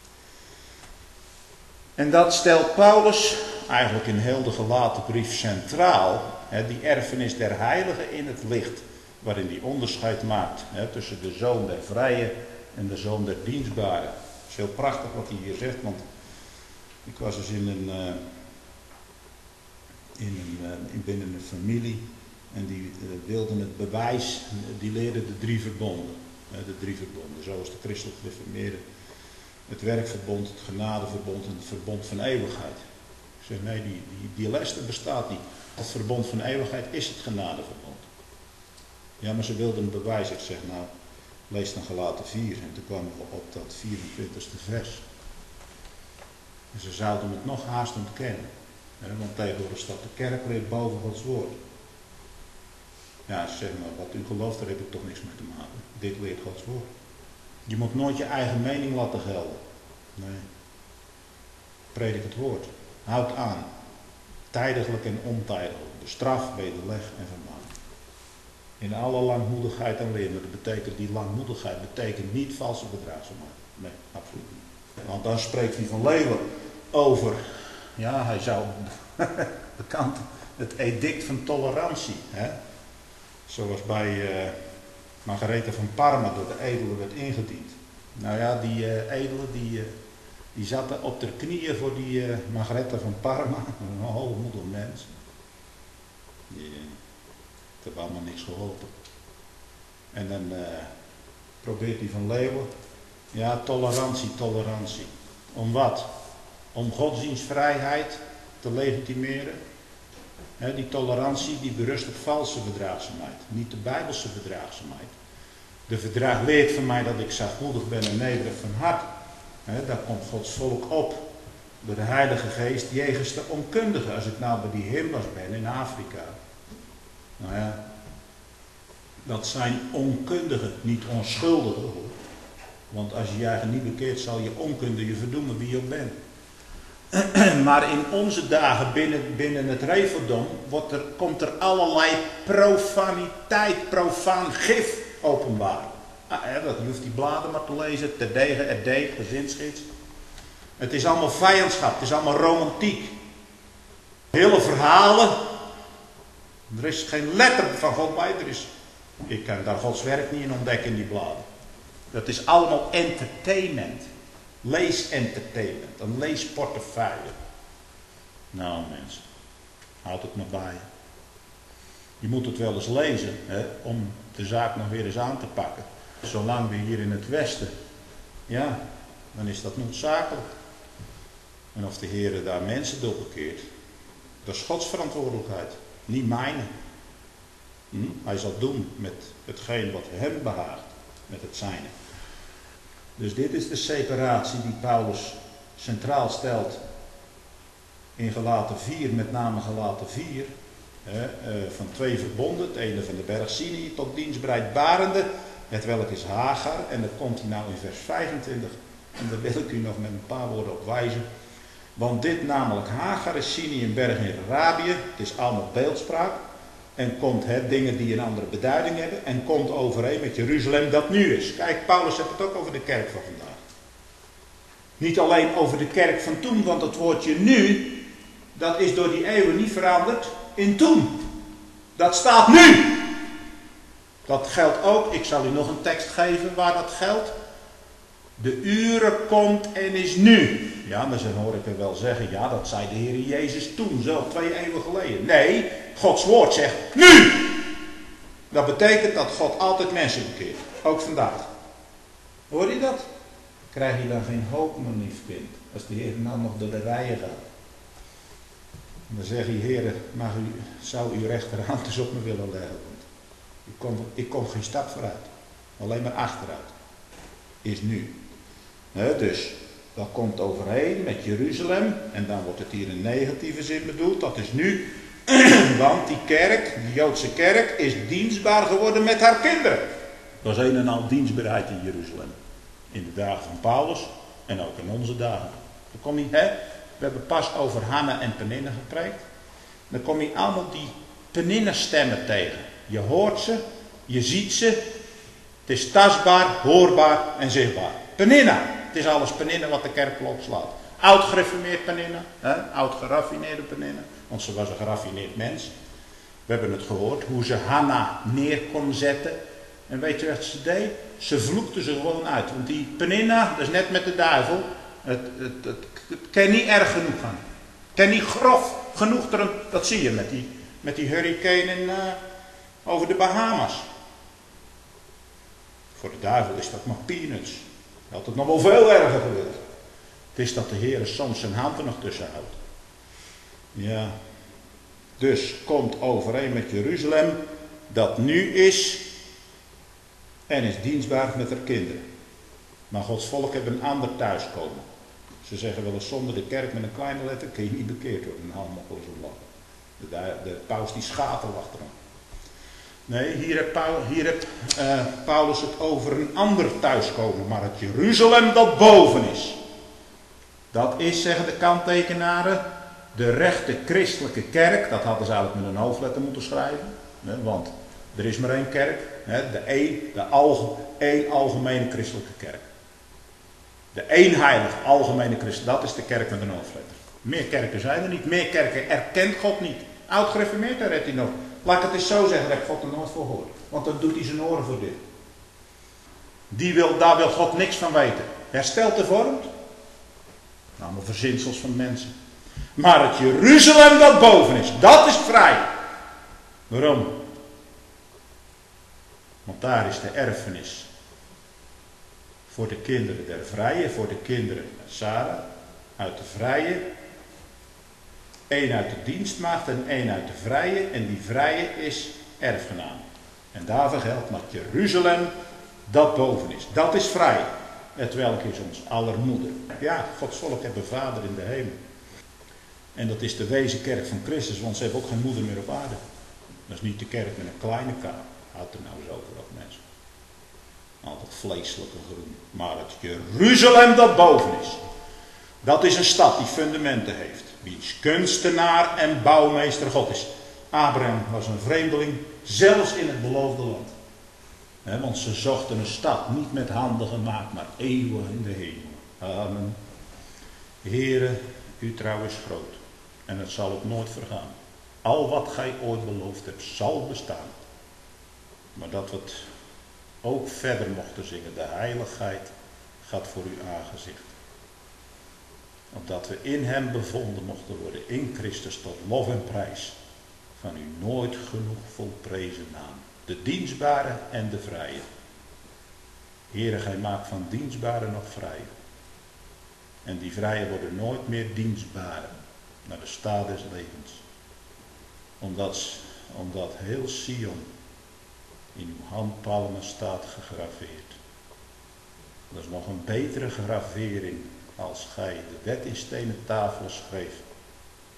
En dat stelt Paulus eigenlijk in heel de Galatenbrief centraal. Die erfenis der heiligen in het licht. Waarin hij onderscheid maakt tussen de zoon der vrije en de zoon der dienstbare. Het is heel prachtig wat hij hier zegt. Want ik was dus binnen een familie. En die wilden het bewijs. Die leerden de 3 verbonden. De 3 verbonden. Zoals de christelijk gereformeerden. Het werkverbond, het genadeverbond en het verbond van eeuwigheid. Ik zeg nee, die les bestaat niet. Het verbond van eeuwigheid is het genadeverbond. Ja, maar ze wilden een bewijs. Ik zeg nou, lees dan Galaten 4. En toen kwamen we op dat 24e vers. En ze zouden het nog haast ontkennen. Want tegenwoordig staat de kerk weer boven Gods woord. Ja, zeg maar, wat u gelooft, daar heb ik toch niks mee te maken. Dit leert Gods woord. Je moet nooit je eigen mening laten gelden. Nee. Predik het woord. Houd aan. Tijdelijk en ontijdelijk. Bestraf, wederleg en vermaan. In alle langmoedigheid en leer. Maar dat betekent, die langmoedigheid betekent niet valse bedraagzaamheid. Nee, absoluut niet. Want dan spreekt hij van Leeuwen over. Ja, hij zou bekend het edict van tolerantie. Zoals bij Margaretha van Parma door de edelen werd ingediend. Nou ja, die edelen die zaten op de knieën voor die Margaretha van Parma. Een hoogmoedig mens. Het heeft allemaal niks geholpen. En dan probeert hij van Leeuwen. Ja, tolerantie. Om wat? Om godsdienstvrijheid te legitimeren. Die tolerantie die berust op valse verdraagzaamheid. Niet de Bijbelse verdraagzaamheid. De verdraag leert van mij dat ik zachtmoedig ben en nederig van hart. Daar komt Gods volk op. Door de Heilige Geest jegens de onkundigen. Als ik nou bij die hymners ben in Afrika. Nou ja. Dat zijn onkundigen, niet onschuldigen hoor. Want als je je eigen niet bekeert zal je onkunde je verdoemen wie je ook bent. Maar in onze dagen binnen het Reverdom komt er allerlei profaniteit, profaan gif openbaar. Je hoeft die bladen maar te lezen, terdege, RD, gezinsgids. Het is allemaal vijandschap, het is allemaal romantiek. Hele verhalen. Er is geen letter van God bij. Ik kan daar Gods werk niet in ontdekken in die bladen. Dat is allemaal entertainment. Leesentertainment, een leesportefeuille. Nou mensen, houd het maar bij. Je moet het wel eens lezen, om de zaak nog weer eens aan te pakken. Zolang we hier in het Westen, ja, dan is dat noodzakelijk. En of de Heer daar mensen door bekeert, dat is Gods verantwoordelijkheid, niet mijne. Hij zal doen met hetgeen wat hem behaagt, met het zijne. Dus dit is de separatie die Paulus centraal stelt in Galaten 4, met name Galaten 4, van 2 verbonden. Het ene van de berg Sinai tot dienstbereidbarende, het welk is Hagar. En dat komt hij nou in vers 25. En daar wil ik u nog met een paar woorden op wijzen. Want dit namelijk Hagar is Sinai een berg in Arabië. Het is allemaal beeldspraak. En komt dingen die een andere beduiding hebben. En komt overeen met Jeruzalem dat nu is. Kijk, Paulus heeft het ook over de kerk van vandaag. Niet alleen over de kerk van toen. Want het woordje nu, dat is door die eeuwen niet veranderd in toen. Dat staat nu. Dat geldt ook. Ik zal u nog een tekst geven waar dat geldt. De uren komt en is nu. Ja, dan hoor ik er wel zeggen. Ja, dat zei de Heer Jezus toen. Zo 2 eeuwen geleden. Nee, Gods woord zegt nu. Dat betekent dat God altijd mensen bekeert. Ook vandaag. Hoor je dat? Krijg je dan geen hoop, mijn lief kind. Als de Heer nou nog door de rijen gaat. Dan zeg je, Heer, zou uw rechterhand eens op me willen leggen. Ik kom geen stap vooruit. Alleen maar achteruit. Is nu. Dus dat komt overeen met Jeruzalem. En dan wordt het hier in negatieve zin bedoeld. Dat is nu. Want die kerk, die Joodse kerk, is dienstbaar geworden met haar kinderen. Dat was een en al dienstbaarheid in Jeruzalem. In de dagen van Paulus. En ook in onze dagen. Dan kom je, we hebben pas over Hanna en Peninna gepreekt. Dan kom je allemaal die Peninna-stemmen tegen. Je hoort ze, je ziet ze. Het is tastbaar, hoorbaar en zichtbaar. Peninna. Het is alles Peninna wat de kerk opslaat. Oud-gereformeerd Peninna. Oud-geraffineerde Peninna. Want ze was een geraffineerd mens. We hebben het gehoord. Hoe ze Hanna neer kon zetten. En weet je wat ze deed? Ze vloekte ze gewoon uit. Want die Peninna, dat is net met de duivel. Het kan niet erg genoeg gaan. Het kan niet grof genoeg. Dat zie je met die hurricane over de Bahamas. Voor de duivel is dat maar peanuts. Hij had het nog wel veel erger gewild. Het is dat de Heer soms zijn hand er nog tussen houdt. Ja. Dus komt overeen met Jeruzalem. Dat nu is. En is dienstbaar met haar kinderen. Maar Gods volk hebben een ander thuiskomen. Ze zeggen wel eens zonder de kerk met een kleine letter kun je niet bekeerd worden. Een handmokkel zo lang. De paus die schaterlacht erom. Nee, hier heeft Paulus het over een ander thuiskomen. Maar het Jeruzalem dat boven is. Dat is, zeggen de kanttekenaren, de rechte christelijke kerk. Dat hadden ze eigenlijk met een hoofdletter moeten schrijven. Want er is maar één kerk. De algemene christelijke kerk. De eenheilige algemene christen. Dat is de kerk met een hoofdletter. Meer kerken zijn er niet. Meer kerken erkent God niet. Oud-gereformeerd, daar redt hij nog. Laat ik het eens zo zeggen, dat ik God er nooit voor hoor. Want dan doet hij zijn oren voor dit. Daar wil God niks van weten. Herstelt de vormt. Allemaal verzinsels van mensen. Maar het Jeruzalem dat boven is, dat is vrij. Waarom? Want daar is de erfenis. Voor de kinderen der vrije, voor de kinderen Sarah, uit de vrije. 1 uit de dienstmaagd en 1 uit de vrije. En die vrije is erfgenaam. En daarvoor geldt dat Jeruzalem dat boven is. Dat is vrij. Het welk is ons aller moeder. Ja, Gods volk hebben vader in de hemel. En dat is de wezen kerk van Christus, want ze hebben ook geen moeder meer op aarde. Dat is niet de kerk met een kleine k. Houdt er nou eens over op, mensen. Altijd vleeselijke groen. Maar het Jeruzalem dat boven is. Dat is een stad die fundamenten heeft. Wiens kunstenaar en bouwmeester God is. Abraham was een vreemdeling, zelfs in het beloofde land. Want ze zochten een stad, niet met handen gemaakt, maar eeuwig in de hemel. Amen. Heere, uw trouw is groot. En het zal ook nooit vergaan. Al wat gij ooit beloofd hebt, zal bestaan. Maar dat we het ook verder mochten zingen. De heiligheid gaat voor uw aangezicht. Opdat we in hem bevonden mochten worden. In Christus tot lof en prijs. Van uw nooit genoeg volprezen naam. De dienstbare en de vrije. Heere, gij maakt van dienstbare nog vrije. En die vrije worden nooit meer dienstbare. Naar de staat des levens. Omdat heel Sion in uw handpalmen staat gegraveerd. Dat is nog een betere gravering als gij de wet in stenen tafel schreef.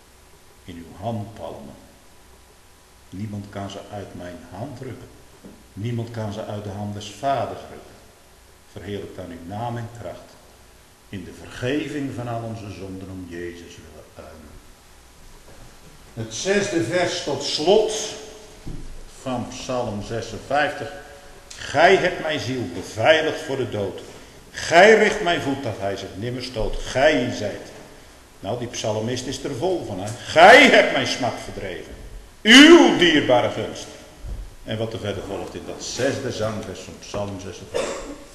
in uw handpalmen. Niemand kan ze uit mijn hand rukken. Niemand kan ze uit de hand des Vaders rukken. Verheerlijk dan uw naam en kracht. In de vergeving van al onze zonden om Jezus willen. Amen. Het 6e vers tot slot van Psalm 56. Gij hebt mijn ziel beveiligd voor de dood. Gij richt mijn voet dat hij zich nimmer stoot. Gij zijt. Nou, die psalmist is er vol van. Hè? Gij hebt mijn smak verdreven. Uw dierbare gunst. En wat er verder volgt in dat 6e zangvers van Psalm 56.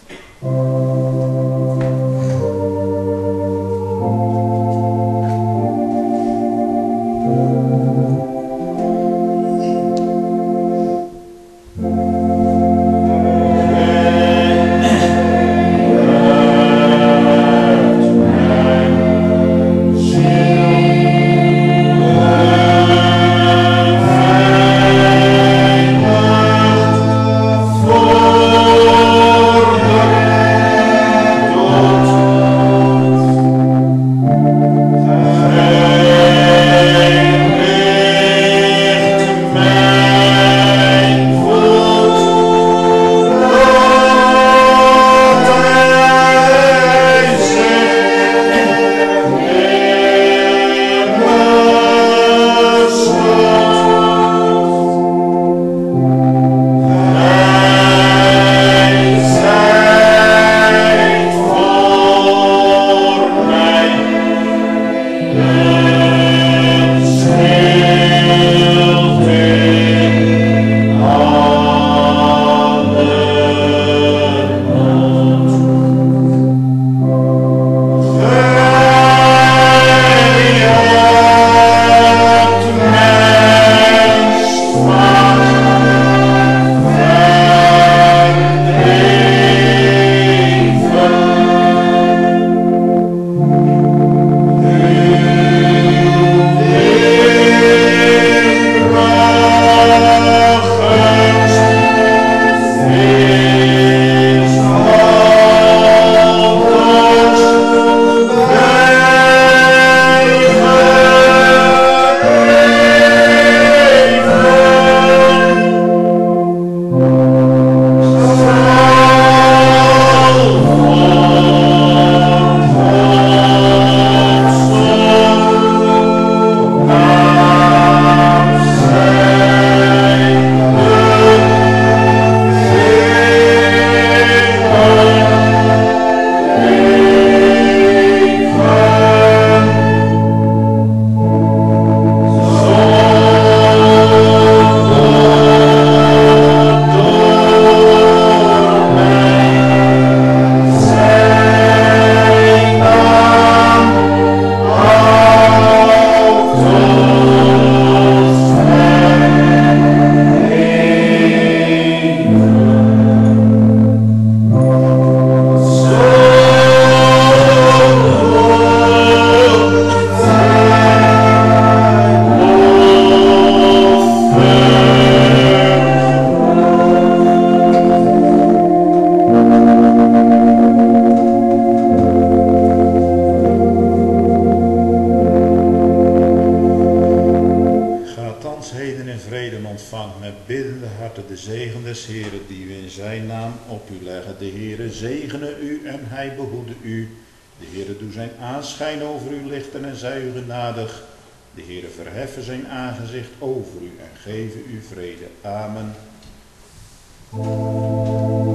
Aanschijn over u lichten en zij u genadig. De Heere verheffen zijn aangezicht over u en geven u vrede. Amen.